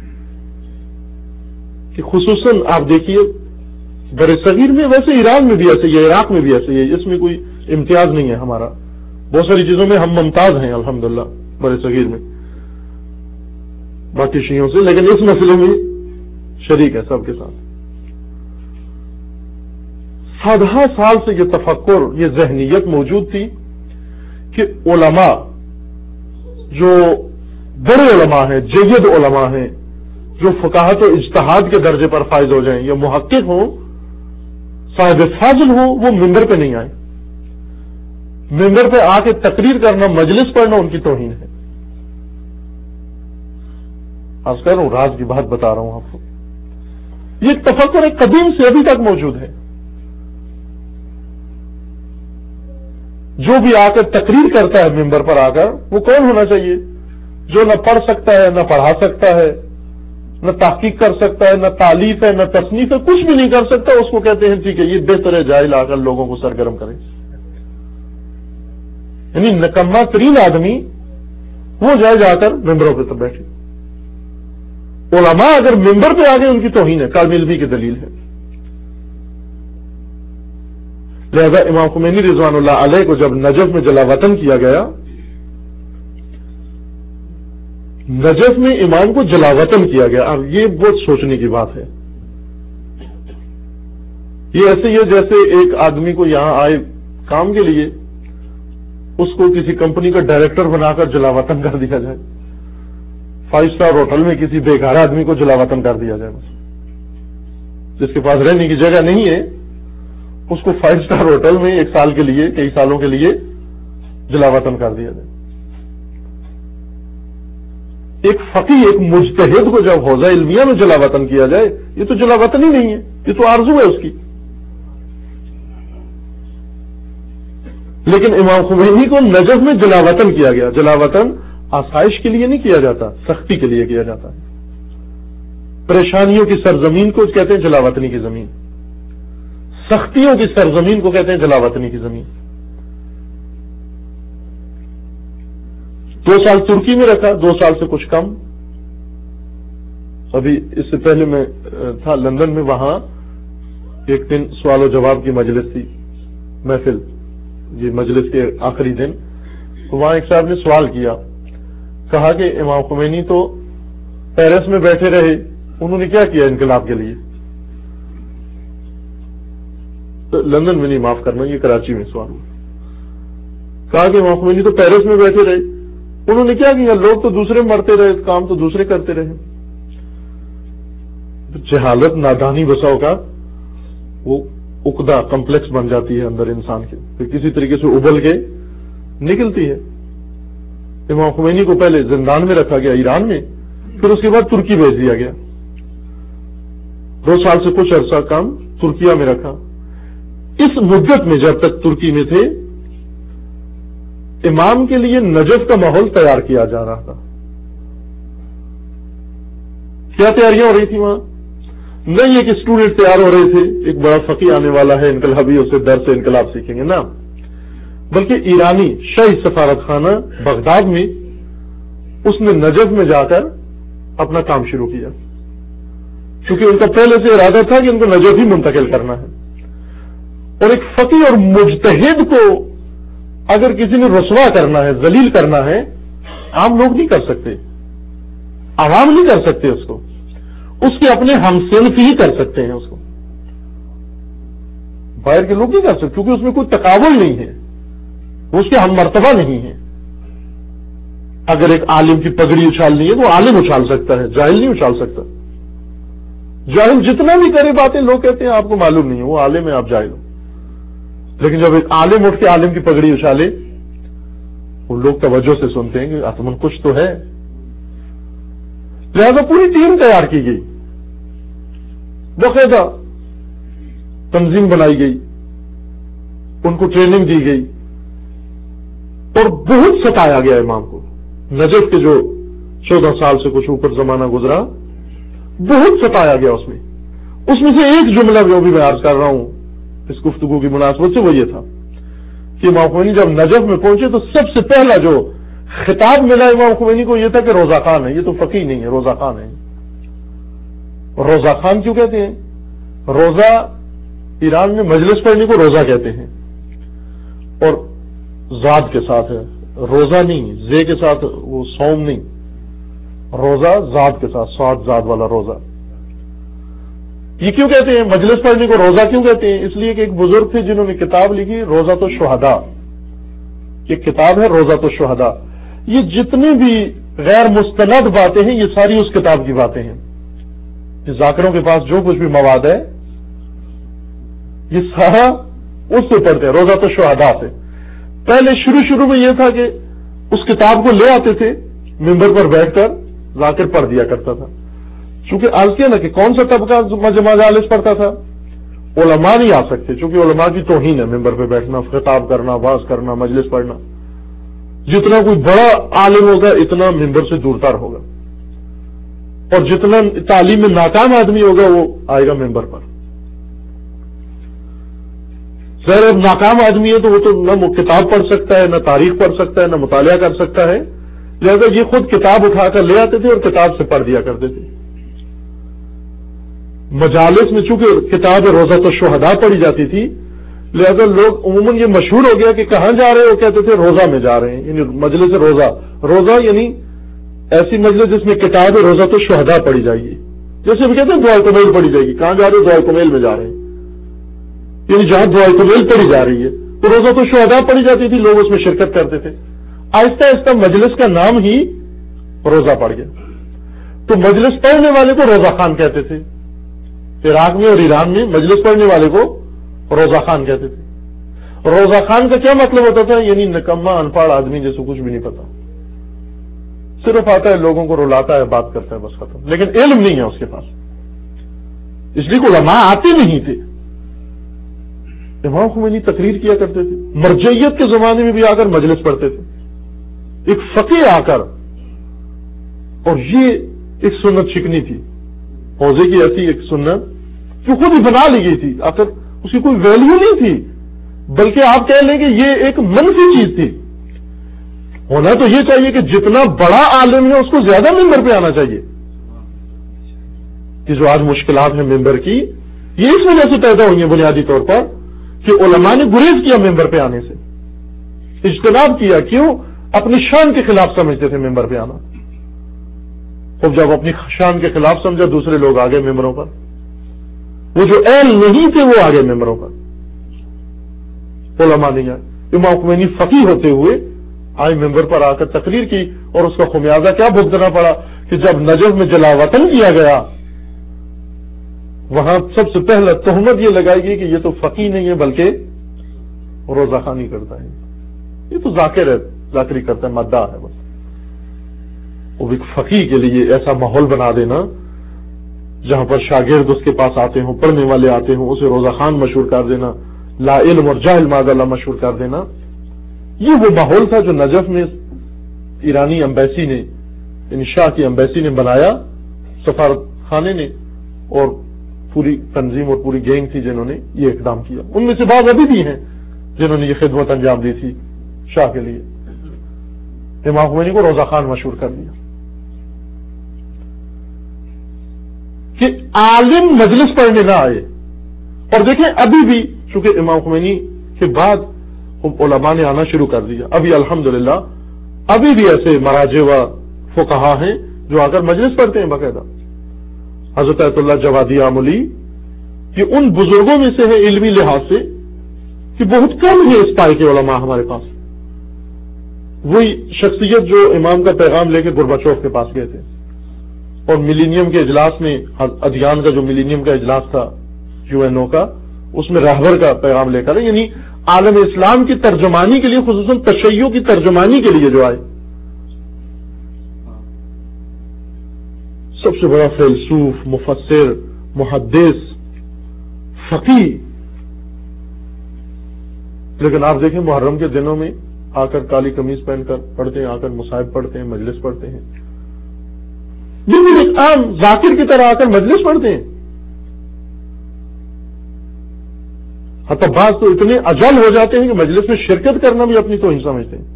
کہ خصوصاً آپ دیکھیے بر صغیر میں، ویسے ایران میں بھی ایسے ہی ہے، عراق میں بھی ایسے ہی ہے، اس میں کوئی امتیاز نہیں ہے ہمارا، بہت ساری چیزوں میں ہم ممتاز ہیں الحمدللہ بر صغیر میں باقی شیعوں سے، لیکن اس مسئلے میں شریک ہے سب کے ساتھ۔ سادہ سال سے یہ تفکر، یہ ذہنیت موجود تھی کہ علماء جو بڑے علماء ہیں، جید علماء ہیں، جو فقاہت و اجتہاد کے درجے پر فائز ہو جائیں یا محقق ہوں، صاحب فاضل ہوں، وہ منبر پہ نہیں آئے۔ منبر پہ آ کے تقریر کرنا، مجلس پڑھنا ان کی توہین ہے۔ آج کہہ رہا ہوں راز کی بات بتا رہا ہوں آپ کو، یہ تفکر ایک قدیم سے ابھی تک موجود ہے۔ جو بھی آ کر تقریر کرتا ہے منبر پر آ کر، وہ کون ہونا چاہیے؟ جو نہ پڑھ سکتا ہے، نہ پڑھا سکتا ہے، نہ تحقیق کر سکتا ہے، نہ تالیف ہے، نہ تصنیف ہے، کچھ بھی نہیں کر سکتا، اس کو کہتے ہیں ٹھیک ہے یہ بہتر ہے جائے لا کر لوگوں کو سرگرم کرے۔ یعنی نکما ترین آدمی وہ جائے جا کر ممبروں پہ تو بیٹھے۔ علماء اگر ممبر پہ آ گئے ان کی توہین ہے، کاملبی کی دلیل ہے۔ لہذا امام خمینی رضوان اللہ علیہ کو جب نجف میں جلا وطن کیا گیا، نجف میں امام کو جلا وطن کیا گیا، اب یہ بہت سوچنے کی بات ہے۔ یہ ایسے ہی ہے جیسے ایک آدمی کو یہاں آئے کام کے لیے، اس کو کسی کمپنی کا ڈائریکٹر بنا کر جلا وطن کر دیا جائے، فائیو سٹار ہوٹل میں کسی بیکار آدمی کو جلا وطن کر دیا جائے، جس کے پاس رہنے کی جگہ نہیں ہے اس کو فائیو سٹار ہوٹل میں ایک سال کے لیے، کئی سالوں کے لیے جلا وطن کر دیا جائے۔ ایک فقی، ایک مجتہد کو جب حوزہ علمیہ میں جلا وطن کیا جائے، یہ تو جلا وطن ہی نہیں ہے، یہ تو آرزو ہے اس کی۔ لیکن امام خمینی کو نجف میں جلا وطن کیا گیا۔ جلا وطن آسائش کے لیے نہیں کیا جاتا، سختی کے لیے کیا جاتا ہے۔ پریشانیوں کی سرزمین کو کہتے ہیں جلا وطنی کی زمین، سختیوں کی سرزمین کو کہتے ہیں جلا وطنی کی زمین۔ دو سال ترکی میں رکھا، دو سال سے کچھ کم۔ ابھی اس سے پہلے میں تھا لندن میں، وہاں ایک دن سوال و جواب کی مجلس تھی، محفل، یہ مجلس کے آخری دن۔ وہاں ایک صاحب نے سوال کیا، کہا کہ امام خمینی تو پیرس میں بیٹھے رہے، انہوں نے کیا کیا انقلاب کے لیے؟ تو لندن میں نہیں، معاف کرنا، یہ کراچی میں سوال ہوا۔ کہا کہ امام خمینی تو پیرس میں بیٹھے رہے، انہوں نے کیا کیا؟ لوگ تو دوسرے مرتے رہے، کام تو دوسرے کرتے رہے۔ جہالت، نادانی بساؤ کا وہ عقدہ، کمپلیکس بن جاتی ہے اندر انسان کے، پھر کسی طریقے سے ابل کے نکلتی ہے۔ امام خمینی کو پہلے زندان میں رکھا گیا ایران میں، پھر اس کے بعد ترکی بھیج دیا گیا، دو سال سے کچھ عرصہ کام ترکیہ میں رکھا۔ اس مدت میں جب تک ترکی میں تھے، امام کے لیے نجف کا ماحول تیار کیا جا رہا تھا۔ کیا تیاریاں ہو رہی تھی وہاں؟ نہیں یہ کہ اسٹوڈنٹ تیار ہو رہے تھے، ایک بڑا فقی آنے والا ہے انقلابی، اسے در سے انقلاب سیکھیں گے، نا، بلکہ ایرانی شاہی سفارت خانہ بغداد میں اس نے نجف میں جا کر اپنا کام شروع کیا، کیونکہ ان کا پہلے سے ارادہ تھا کہ ان کو نجف ہی منتقل کرنا ہے۔ اور ایک فقی اور مجتہد کو اگر کسی نے رسوا کرنا ہے، ذلیل کرنا ہے، عام لوگ نہیں کر سکتے، عوام نہیں کر سکتے، اس کو اس کے اپنے ہم صنف ہی کر سکتے ہیں، اس کو باہر کے لوگ نہیں کر سکتے، کیونکہ اس میں کوئی تقابل نہیں ہے، وہ اس کے ہم مرتبہ نہیں ہے۔ اگر ایک عالم کی پگڑی اچھالنی ہے تو عالم اچھال سکتا ہے، جاہل نہیں اچھال سکتا۔ جاہل جتنا بھی کرے باتیں، لوگ کہتے ہیں آپ کو معلوم نہیں ہے، وہ عالم ہے، آپ جاہل ہو۔ لیکن جب ایک عالم اٹھ کے عالم کی پگڑی اچھالے، وہ لوگ توجہ سے سنتے ہیں کہ آتمن کچھ تو ہے۔ لہذا پوری ٹیم تیار کی گئی، باقاعدہ تنظیم بنائی گئی، ان کو ٹریننگ دی گئی، اور بہت ستایا گیا امام کو، نجف کے جو چودہ سال سے کچھ اوپر زمانہ گزرا بہت ستایا گیا اس میں اس میں سے ایک جملہ جو بھی میں عرض کر رہا ہوں اس گفتگو کی مناسبت سے وہ یہ تھا کہ امام خمینی جب نجف میں پہنچے تو سب سے پہلا جو خطاب ملا امام خمینی کو یہ تھا کہ روزہ خان ہے، یہ تو فقیہ نہیں ہے، روزہ خان ہے۔ روزہ خان کیوں کہتے ہیں؟ روزہ ایران میں مجلس پڑھنے کو روزہ کہتے ہیں اور زاد کے ساتھ ہے، روزہ نہیں، زے کے ساتھ وہ صوم نہیں، روزہ زاد کے ساتھ، سات زاد والا روزہ۔ یہ کیوں کہتے ہیں مجلس پڑھنے کو روزہ کیوں کہتے ہیں؟ اس لیے کہ ایک بزرگ تھے جنہوں نے کتاب لکھی روزہ تو شہداء، یہ کتاب ہے روزہ تو شہداء۔ یہ جتنی بھی غیر مستند باتیں ہیں یہ ساری اس کتاب کی باتیں ہیں۔ یہ ذاکروں کے پاس جو کچھ بھی مواد ہے یہ سارا اس سے پڑھتے ہیں، روزہ تو شہداء سے۔ پہلے شروع شروع میں یہ تھا کہ اس کتاب کو لے آتے تھے ممبر پر بیٹھ کر ذاکر پڑھ دیا کرتا تھا، چونکہ عرض کیا نا کہ کون سا طبقہ مجالس پڑھتا تھا؟ علماء نہیں آ سکتے، چونکہ علماء کی توہین ہے ممبر پہ بیٹھنا، خطاب کرنا، واز کرنا، مجلس پڑھنا۔ جتنا کوئی بڑا عالم ہوگا اتنا ممبر سے دور تر ہوگا، اور جتنا تعلیم میں ناکام آدمی ہوگا وہ آئے گا ممبر پر۔ ظاہر اب ناکام آدمی ہے تو وہ تو نہ کتاب پڑھ سکتا ہے، نہ تاریخ پڑھ سکتا ہے، نہ مطالعہ کر سکتا ہے، لہذا یہ خود کتاب اٹھا کر لے آتے تھے اور کتاب سے پڑھ دیا کرتے تھے۔ مجالس میں چونکہ کتاب روزہ تو شہداء پڑھی جاتی تھی، لہذا لوگ عموماً یہ مشہور ہو گیا کہ کہاں جا رہے ہو، کہتے تھے روزہ میں جا رہے ہیں، یعنی مجلس روزہ۔ روزہ یعنی ایسی مجلس جس میں کتاب روزہ تو شہداء پڑھی جائے گی، جیسے بھی کہتے ہیں دعائے کمیل پڑھی جائے گی، کہاں جا رہے ہو؟ دعائے کمیل میں جا رہے ہیں، یعنی جہاں دعائے کمیل پڑھی جا رہی ہے تو روزہ تو شہداء پڑھی جاتی تھی، لوگ اس میں شرکت کرتے تھے۔ آہستہ آہستہ مجلس کا نام ہی روزہ پڑ گیا، تو مجلس پڑھنے والے کو روزہ خان کہتے تھے۔ عراق میں اور ایران میں مجلس پڑھنے والے کو روزہ خان کہتے تھے۔ روزہ خان کا کیا مطلب ہوتا تھا؟ یعنی نکما ان پڑھ آدمی جیسے کچھ بھی نہیں پتا، صرف آتا ہے لوگوں کو رلاتا ہے، بات کرتا ہے، بس ختم، لیکن علم نہیں ہے اس کے پاس، اس لیے علماء آتے نہیں تھے۔ امام خمینی تقریر کیا کرتے تھے، مرجعیت کے زمانے میں بھی آ کر مجلس پڑھتے تھے، ایک فقیہ آ کر، اور یہ ایک سنت شکنی تھی حوضے کی، ایسی ایک سنت جو خود ہی بنا لی گئی تھی، آخر اس کی کوئی ویلیو نہیں تھی، بلکہ آپ کہہ لیں کہ یہ ایک منفی چیز تھی۔ ہونا تو یہ چاہیے کہ جتنا بڑا عالم ہے اس کو زیادہ ممبر پہ آنا چاہیے، کہ جو آج مشکلات ہیں ممبر کی یہ اس وجہ سے پیدا ہوئی ہیں بنیادی طور پر کہ علماء نے گریز کیا ممبر پہ آنے سے، اجتناب کیا۔ کیوں؟ اپنی شان کے خلاف سمجھتے تھے ممبر پہ آنا، اب جب اپنی شان کے خلاف سمجھا دوسرے لوگ آ گئے ممبروں پر، وہ جو اہل نہیں تھے وہ آ گئے ممبروں پر، علماء نہیں آئے۔ امام خمینی فقیہ ہوتے ہوئے آئے ممبر پر آ کر تقریر کی، اور اس کا خمیازہ کیا بھگتنا پڑا کہ جب نجف میں جلا وطن کیا گیا وہاں سب سے پہلا تہمت یہ لگائی گئی کہ یہ تو فقیہ نہیں ہے بلکہ روزہ خانی کرتا ہے، یہ تو ذاکر ہے، ذاکری کرتا ہے، مداح ہے بس۔ وہ ایک فقیہ کے لیے ایسا ماحول بنا دینا جہاں پر شاگرد اس کے پاس آتے ہوں، پڑھنے والے آتے ہوں، اسے روزہ خان مشہور کر دینا، لا علم اور جاہل معاذ اللہ مشہور کر دینا، یہ وہ ماحول تھا جو نجف میں ایرانی امبیسی نے، یعنی شاہ کی امبیسی نے بنایا، سفارت خانے نے، اور پوری تنظیم اور پوری گینگ تھی جنہوں نے یہ اقدام کیا۔ ان میں سے بعض ابھی بھی ہیں جنہوں نے یہ خدمت انجام دی تھی شاہ کے لیے۔ امام خمینی کو روزہ خان مشہور کر دیا کہ عالم مجلس پڑھنے نہ آئے۔ اور دیکھیں ابھی بھی چونکہ امام خمینی کے بعد علماء نے آنا شروع کر دیا، ابھی الحمدللہ ابھی بھی ایسے مراجع و فقہا ہیں جو آ کر مجلس پڑھتے ہیں باقاعدہ۔ حضرت آیت اللہ جوادی آملی یہ ان بزرگوں میں سے ہے علمی لحاظ سے کہ بہت کم ہے اس پائے کے علماء ہمارے پاس، وہی شخصیت جو امام کا پیغام لے کے گورباچوف کے پاس گئے تھے، اور ملینیم کے اجلاس میں، ادیان کا جو ملینیم کا اجلاس تھا یو این او کا، اس میں راہبر کا پیغام لے کر، یعنی عالم اسلام کی ترجمانی کے لیے، خصوصاً تشیع کی ترجمانی کے لیے جو آئے، سب سے بڑا فیلسوف، مفسر، محدث، فقیہ۔ لیکن آپ دیکھیں محرم کے دنوں میں آ کر کالی قمیض پہن کر پڑھتے ہیں، آ کر مصاحب پڑھتے ہیں، مجلس پڑھتے ہیں، یہ بھی ایک عام ذاکر کی طرح آ کر مجلس پڑھتے ہیں. حتی بعض تو اتنے اجل ہو جاتے ہیں کہ مجلس میں شرکت کرنا بھی اپنی توہین سمجھتے ہیں.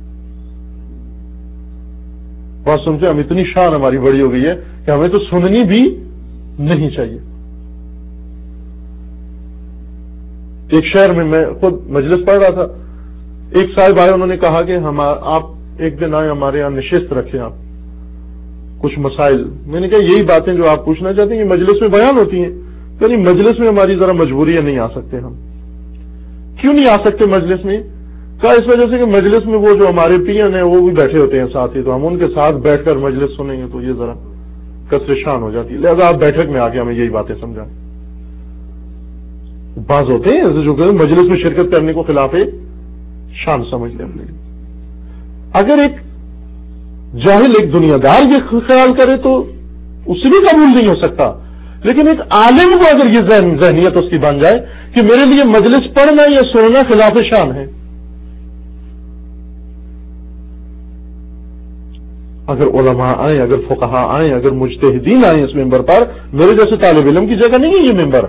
بات سنتے ہیں ہم اتنی شان ہماری بڑی ہو گئی ہے کہ ہمیں تو سننی بھی نہیں چاہیے. ایک شہر میں میں خود مجلس پڑھ رہا تھا، ایک صاحب آئے، انہوں نے کہا کہ ہم آپ ایک دن آئے ہمارے یہاں نشست رکھیں آپ کچھ مسائل. میں نے کہا یہی باتیں جو آپ پوچھنا چاہتے ہیں یہ مجلس میں بیان ہوتی ہیں. یعنی مجلس میں ہماری ذرا مجبوری ہے، نہیں آ سکتے. ہم کیوں نہیں آ سکتے مجلس میں؟ کہا اس وجہ سے کہ مجلس میں وہ جو ہمارے پین ہیں وہ بھی بیٹھے ہوتے ہیں ساتھ ہی، تو ہم ان کے ساتھ بیٹھ کر مجلس سنیں گے تو یہ ذرا کثر شان ہو جاتی ہے، لہذا آپ بیٹھک میں آ کے ہمیں یہی باتیں سمجھائیں. بعض ہوتے ہیں ایسے جو کہ مجلس میں شرکت کرنے کو خلاف شان سمجھ لیں اپنے لیے. اگر ایک جاہل ایک دنیا دار یہ خیال کرے تو اسے بھی قبول نہیں ہو سکتا، لیکن ایک عالم کو اگر یہ ذہنیت اس کی بن جائے کہ میرے لیے مجلس پڑھنا یا سننا خلاف شان ہے. اگر علماء آئیں، اگر فقہاء آئیں، اگر مجتہدین آئیں اس ممبر پر، میرے جیسے طالب علم کی جگہ نہیں ہے یہ ممبر.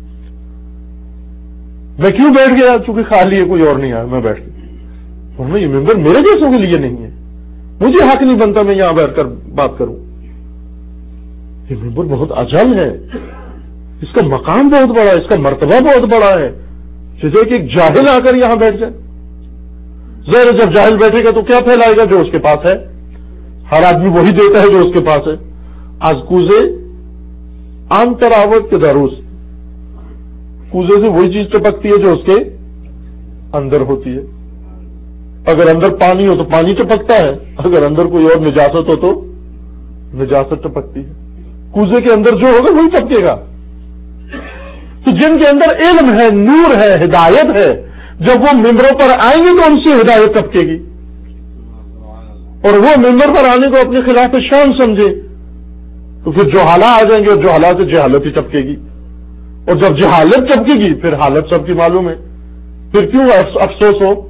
میں کیوں بیٹھ گیا؟ چونکہ خالی ہے، کوئی اور نہیں آیا، میں بیٹھ گیا. یہ ممبر میرے جیسوں کے لیے نہیں ہے، مجھے حق نہیں بنتا میں یہاں بیٹھ کر بات کروں. یہ ممبر بہت اجل ہے، اس کا مقام بہت بڑا ہے، اس کا مرتبہ بہت بڑا ہے. جیسے کہ ایک جاہل آ کر یہاں بیٹھ جائے. ظاہر جب جاہل بیٹھے گا تو کیا پھیلائے گا؟ جو اس کے پاس ہے. ہر آدمی وہی دیتا ہے جو اس کے پاس ہے. آج کوزے عام تراوت کے دروس، کوزے سے وہی چیز ٹپکتی ہے جو اس کے اندر ہوتی ہے. اگر اندر پانی ہو تو پانی ٹپکتا ہے، اگر اندر کوئی اور نجاست ہو تو نجاست ٹپکتی ہے. کوزے کے اندر جو ہوگا وہی ٹپکے گا. تو جن کے اندر علم ہے، نور ہے، ہدایت ہے، جب وہ ممبروں پر آئیں گے تو ان سے ہدایت ٹپکے گی. اور وہ ممبر پر آنے کو اپنے خلاف شان سمجھے تو پھر جو حالات آ جائیں گے اور جو حالات سے جہالت ہی ٹپکے گی. اور جب جہالت ٹپکے گی پھر حالت سب کی معلوم ہے. پھر کیوں افسوس ہو؟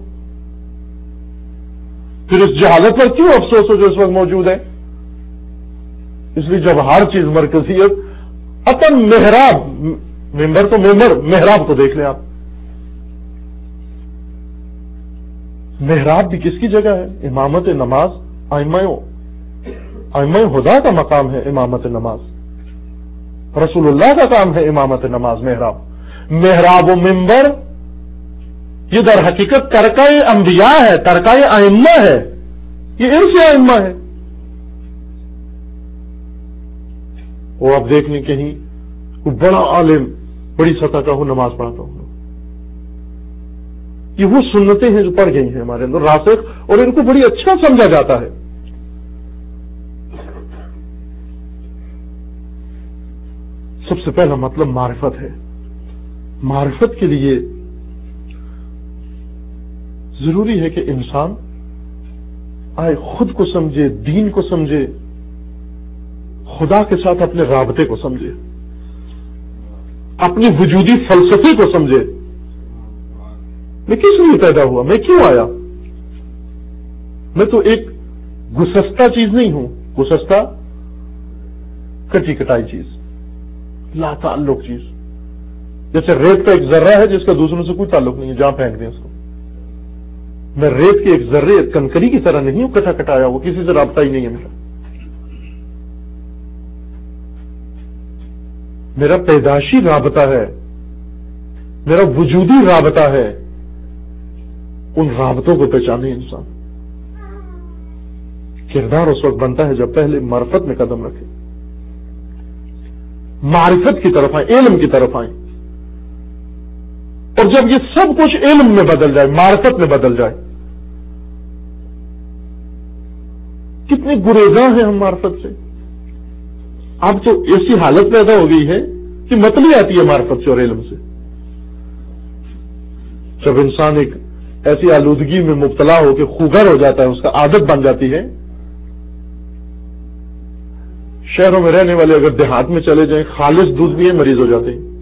پھر اس جہالت پر کیوں افسوس ہو جو اس وقت موجود ہے؟ اس لیے جب ہر چیز مرکزیت، اپن محراب، ممبر تو ممبر، محراب کو دیکھ لیں آپ. محراب بھی کس کی جگہ ہے؟ امامت نماز. ائمہ ائمہ خدا کا مقام ہے امامت نماز. رسول اللہ کا کام ہے امامت نماز. محراب محراب و ممبر یہ در حقیقت ترکہ انبیاء ہے، ترکہ ائمہ ہے، یہ ان سے ائمہ ہے. وہ آپ دیکھ لیں کہیں کوئی بڑا عالم بڑی سطح کا ہو نماز پڑھاتا ہوں، یہ وہ سنتیں ہیں جو پڑھ گئی ہیں ہمارے اندر راسخ، اور ان کو بڑی اچھا سمجھا جاتا ہے. سب سے پہلا مطلب معرفت ہے. معرفت کے لیے ضروری ہے کہ انسان آئے خود کو سمجھے، دین کو سمجھے، خدا کے ساتھ اپنے رابطے کو سمجھے، اپنی وجودی فلسفے کو سمجھے. میں کس لیے پیدا ہوا؟ میں کیوں آیا؟ میں تو ایک گسستہ چیز نہیں ہوں، گسستہ کٹی کٹائی چیز، لا تعلق چیز. جیسے ریت کا ایک ذرہ ہے جس کا دوسروں سے کوئی تعلق نہیں ہے، جہاں پھینک دیں اس کو. میں ریت کے ایک ذرے کنکری کی طرح نہیں ہوں کٹا کٹایا، وہ کسی سے رابطہ ہی نہیں ہے میرا. میرا پیدائشی رابطہ ہے، میرا وجودی رابطہ ہے. ان رابطوں کو پہچانے انسان. کردار اس وقت بنتا ہے جب پہلے معرفت میں قدم رکھے، معرفت کی طرف آئیں، علم کی طرف آئیں. اور جب یہ سب کچھ علم میں بدل جائے، معرفت میں بدل جائے. کتنے گریزاں ہیں ہم معرفت سے. اب تو ایسی حالت پیدا ہو گئی ہے کہ مطلب آتی ہے معرفت سے اور علم سے. جب انسان ایک ایسی آلودگی میں مبتلا ہو کہ خوگر ہو جاتا ہے، اس کا عادت بن جاتی ہے. شہروں میں رہنے والے اگر دیہات میں چلے جائیں، خالص دودھ بھی مریض ہو جاتے ہیں.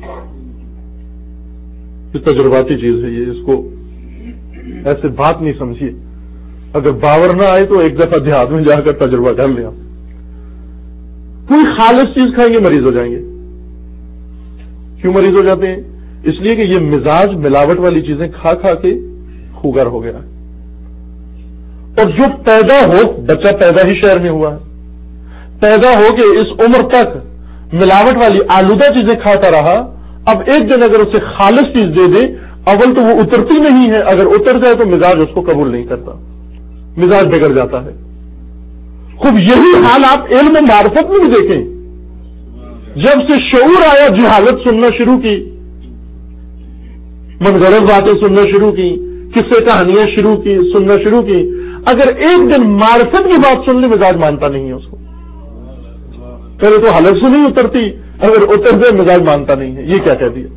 یہ تجرباتی چیز ہے، یہ اس کو ایسے بات نہیں سمجھیے. اگر باور نہ آئے تو ایک دفعہ دیہات میں جا کر تجربہ کر لیا. کوئی خالص چیز کھائیں گے مریض ہو جائیں گے. کیوں مریض ہو جاتے ہیں؟ اس لیے کہ یہ مزاج ملاوٹ والی چیزیں کھا کھا کے خوگر ہو گیا. اور جو پیدا ہو، بچہ پیدا ہی شہر میں ہوا ہے، پیدا ہو کے اس عمر تک ملاوٹ والی آلودہ چیزیں کھاتا رہا. اب ایک دن اگر اسے خالص چیز دے دے، اول تو وہ اترتی نہیں ہے، اگر اتر جائے تو مزاج اس کو قبول نہیں کرتا، مزاج بگڑ جاتا ہے. خوب یہی حال آپ علم و معرفت میں بھی دیکھیں. جب سے شعور آیا، جہالت سننا شروع کی، منگرب باتیں سننا شروع کی، قصے کہانیاں شروع کی سننا شروع کی. اگر ایک دن معرفت کی بات سن لے، مزاج مانتا نہیں ہے اس کو. پہلے تو حالت سے نہیں اترتی، اگر اتر جائے مزاج مانتا نہیں ہے. یہ کیا کہہ دیا؟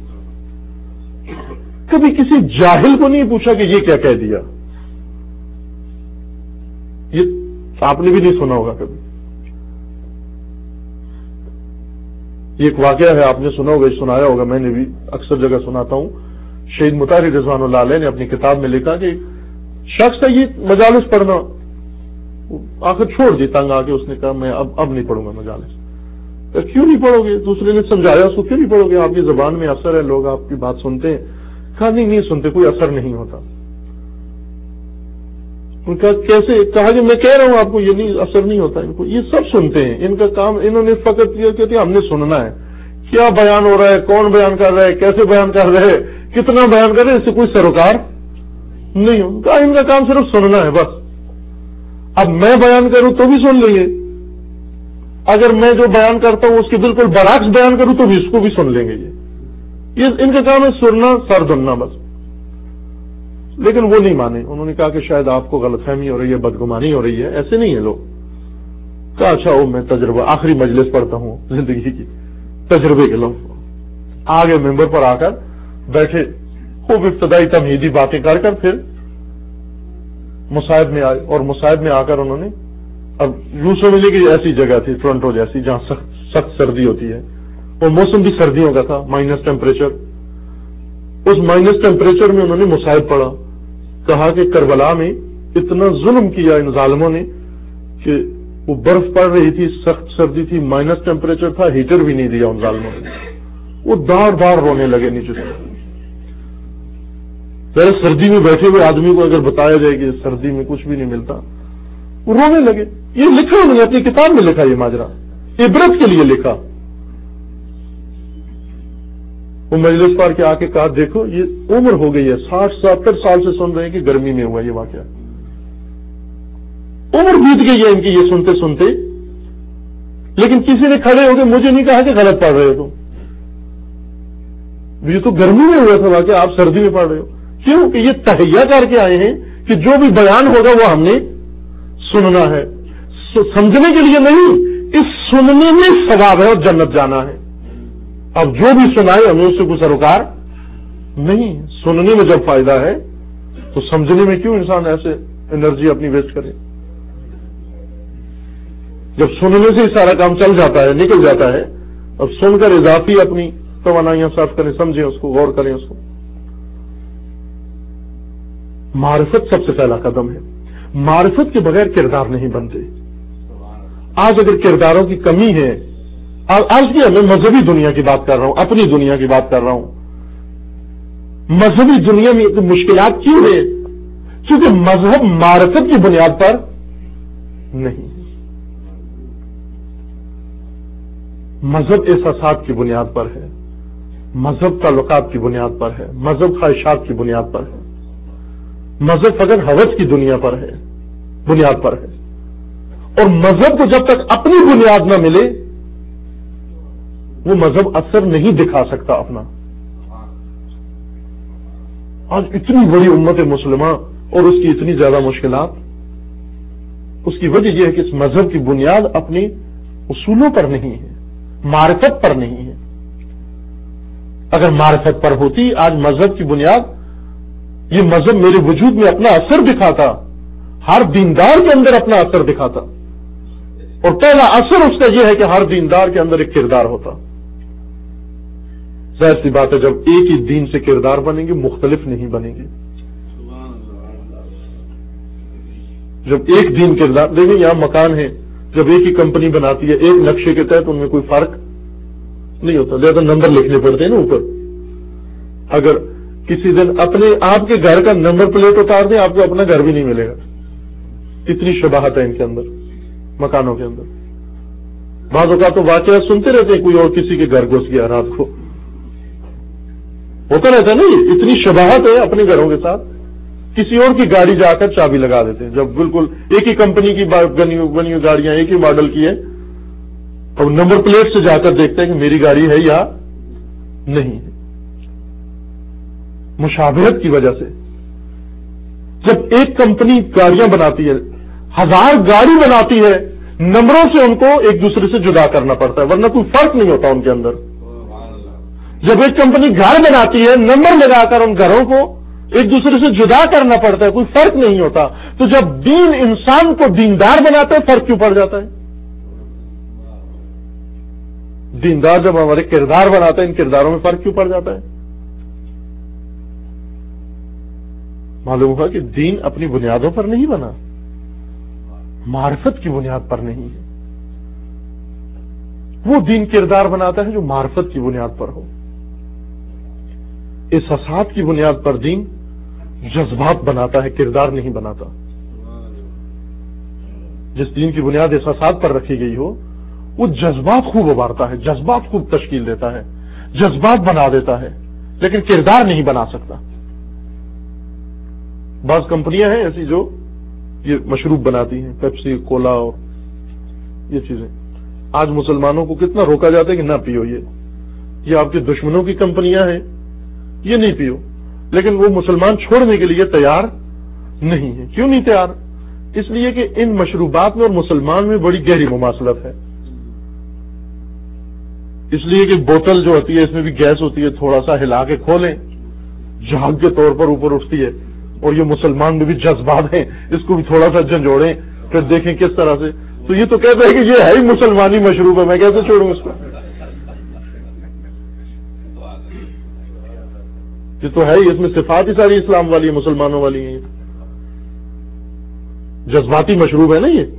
کبھی کسی جاہل کو نہیں پوچھا کہ یہ کیا کہہ دیا. یہ آپ نے بھی نہیں سنا ہوگا کبھی. یہ ایک واقعہ ہے، آپ نے سنا ہوگا، سنایا ہوگا، میں نے بھی اکثر جگہ سناتا ہوں. شہید مطہری رضوان اللہ علیہ نے اپنی کتاب میں لکھا کہ شخص ہے یہ مجالس پڑھنا آخر چھوڑ دی، تنگ آ کے اس نے کہا میں اب اب نہیں پڑھوں گا مجالس. کیوں نہیں پڑھو گے؟ دوسرے نے سمجھایا اس کو، کیوں نہیں پڑھو گے؟ آپ کی زبان میں اثر ہے، لوگ آپ کی بات سنتے ہیں. کہا نہیں نہیں سنتے، کوئی اثر نہیں ہوتا. ان کا کیسے؟ کہا کہ میں کہہ رہا ہوں آپ کو یہ نہیں اثر نہیں ہوتا ان کو. یہ سب سنتے ہیں، ان کا کام انہوں نے فقط یہ کہتے ہم نے سننا ہے. کیا بیان ہو رہا ہے، کون بیان کر رہا ہے، کیسے بیان کر رہے ہیں، کتنا بیان کر رہے ہیں، اس سے کوئی سروکار نہیں ہو. کہا ان کا کام صرف سننا ہے بس. اب میں بیان کروں تو بھی سن لیں گے، اگر میں جو بیان کرتا ہوں اس کے بالکل برعکس بیان کروں تو بھی اس کو بھی سن لیں گے. یہ یہ ان کا کام ہے سننا، سر دھننا بس. لیکن وہ نہیں مانے. انہوں نے کہا کہ شاید آپ کو غلط فہمی ہو رہی ہے، بدگمانی ہو رہی ہے، ایسے نہیں ہے لوگ. کہا اچھا وہ میں تجربہ آخری مجلس پڑھتا ہوں زندگی کی، تجربے کے لوگ آگے ممبر پر آ کر بیٹھے، خوب ابتدائی تمہیدی باتیں کر کر پھر مصاحب میں آئے. اور مصاحب میں آ کر انہوں نے، اب یوں سمجھ لی کہ ایسی جگہ تھی ٹورنٹو جیسی جہاں سخت سخت سردی ہوتی ہے، اور موسم بھی سردیوں کا تھا، مائنس ٹیمپریچر. اس مائنس ٹیمپریچر میں انہوں نے مصاحب پڑھا. کہا کہ کربلا میں اتنا ظلم کیا ان ظالموں نے کہ وہ برف پڑ رہی تھی، سخت سردی تھی، مائنس ٹیمپریچر تھا، ہیٹر بھی نہیں دیا ان ظالموں نے. وہ دار دار رونے لگے نیچے سے. ذرا سردی میں بیٹھے ہوئے آدمی کو اگر بتایا جائے کہ سردی میں کچھ بھی نہیں ملتا، وہ رونے لگے. یہ لکھا انہوں نے اپنی کتاب میں لکھا، یہ ماجرا عبرت کے لیے لکھا. وہ مجلس پر کے آ کے کہا دیکھو یہ عمر ہو گئی ہے، ساٹھ ستر سال سے سن رہے ہیں کہ گرمی میں ہوا یہ واقعہ، عمر بیت گئی ہے ان کی یہ سنتے سنتے. لیکن کسی نے کھڑے ہو کے مجھے نہیں کہا کہ غلط پڑھ رہے ہو تم، یہ تو گرمی میں ہوا تھا واقعہ، آپ سردی میں پڑھ رہے ہو. کیوں کہ یہ تہیا کر کے آئے ہیں کہ جو بھی بیان ہوگا وہ ہم نے سننا ہے، سمجھنے کے لیے نہیں. اس سننے میں ثواب ہے اور جنت جانا ہے. اب جو بھی سنائے ہمیں اس سے کوئی سروکار نہیں. سننے میں جب فائدہ ہے تو سمجھنے میں کیوں انسان ایسے انرجی اپنی ویسٹ کرے؟ جب سننے سے ہی سارا کام چل جاتا ہے، نکل جاتا ہے. اب سن کر اضافی اپنی توانائیاں صرف کریں، سمجھیں اس کو، غور کریں اس کو. معرفت سب سے پہلا قدم ہے. معرفت کے بغیر کردار نہیں بنتے. آج اگر کرداروں کی کمی ہے، آج کی میں مذہبی دنیا کی بات کر رہا ہوں، اپنی دنیا کی بات کر رہا ہوں. مذہبی دنیا میں مشکلات کیوں ہے؟ کیونکہ مذہب معرفت کی بنیاد پر نہیں، مذہب احساسات کی بنیاد پر ہے، مذہب تعلقات کی بنیاد پر ہے، مذہب خواہشات کی بنیاد پر ہے. مذہب فقط ہوس کی دنیا پر ہے، بنیاد پر ہے. اور مذہب کو جب تک اپنی بنیاد نہ ملے وہ مذہب اثر نہیں دکھا سکتا اپنا. آج اتنی بڑی امت مسلمہ اور اس کی اتنی زیادہ مشکلات، اس کی وجہ یہ ہے کہ اس مذہب کی بنیاد اپنی اصولوں پر نہیں ہے، معرفت پر نہیں ہے. اگر معرفت پر ہوتی، آج مذہب کی بنیاد، یہ مذہب میرے وجود میں اپنا اثر دکھاتا، ہر دیندار کے اندر اپنا اثر دکھاتا. اور پہلا اثر اس کا یہ ہے کہ ہر دیندار کے اندر ایک کردار ہوتا. ظاہر سی بات ہے جب ایک ہی دین سے کردار بنیں گے، مختلف نہیں بنیں گے. جب ایک دین کردار، دیکھیں یہاں مکان ہے، جب ایک ہی کمپنی بناتی ہے ایک نقشے کے تحت ان میں کوئی فرق نہیں ہوتا، لہذا نمبر لکھنے پڑتے ہیں نا اوپر. اگر کسی دن اپنے آپ کے گھر کا نمبر پلیٹ اتار دیں آپ کو اپنا گھر بھی نہیں ملے گا، اتنی شباہت ہے ان کے اندر، مکانوں کے اندر. بعض اوقات تو واقعات سنتے رہتے ہیں کوئی اور کسی کے گھر گھس گیا رات کو، ہوتا رہتا ہے نا. یہ اتنی شباہت ہے اپنے گھروں کے ساتھ. کسی اور کی گاڑی جا کر چابی لگا دیتے ہیں، جب بالکل ایک ہی کمپنی کی بنی ہوئی گاڑیاں ایک ہی ماڈل کی ہے، اور نمبر پلیٹ سے جا کر دیکھتے ہیں کہ میری گاڑی ہے یا نہیں ہے. مشابہت کی وجہ سے جب ایک کمپنی گاڑیاں بناتی ہے، ہزار گاڑی بناتی ہے، نمبروں سے ان کو ایک دوسرے سے جدا کرنا پڑتا ہے ورنہ کوئی فرق نہیں ہوتا ان کے اندر. جب ایک کمپنی گھر بناتی ہے، نمبر لگا کر ان گھروں کو ایک دوسرے سے جدا کرنا پڑتا ہے، کوئی فرق نہیں ہوتا. تو جب دین انسان کو دیندار بناتا ہے فرق کیوں پڑ جاتا ہے؟ دیندار جب ہمارے کردار بناتا ہے ان کرداروں میں فرق کیوں پڑ جاتا ہے؟ معلوم ہوا کہ دین اپنی بنیادوں پر نہیں بنا، معرفت کی بنیاد پر نہیں ہے. وہ دین کردار بناتا ہے جو معرفت کی بنیاد پر ہو. احساسات کی بنیاد پر دین جذبات بناتا ہے، کردار نہیں بناتا. جس دین کی بنیاد احساسات پر رکھی گئی ہو وہ جذبات خوب ابھارتا ہے، جذبات خوب تشکیل دیتا ہے، جذبات بنا دیتا ہے، لیکن کردار نہیں بنا سکتا. بعض کمپنیاں ہیں ایسی جو یہ مشروب بناتی ہیں، پیپسی، کولا اور یہ چیزیں. آج مسلمانوں کو کتنا روکا جاتا ہے کہ نہ پیو، یہ یہ آپ کے دشمنوں کی کمپنیاں ہیں، یہ نہیں پیو. لیکن وہ مسلمان چھوڑنے کے لیے تیار نہیں ہے. کیوں نہیں تیار؟ اس لیے کہ ان مشروبات میں اور مسلمان میں بڑی گہری مماثلت ہے. اس لیے کہ بوتل جو ہوتی ہے اس میں بھی گیس ہوتی ہے، تھوڑا سا ہلا کے کھولیں جھاگ کے طور پر اوپر اٹھتی ہے. اور یہ مسلمان میں بھی جذبات ہیں، اس کو بھی تھوڑا سا جھنجھوڑیں پھر دیکھیں کس طرح سے. تو یہ تو کہتا ہے کہ یہ ہے ہی مسلمانی مشروب ہے، میں کیسے چھوڑوں اس کو؟ یہ تو ہے ہی، اس میں صفات ہی ساری اسلام والی مسلمانوں والی ہیں. جذباتی مشروب ہے نا یہ.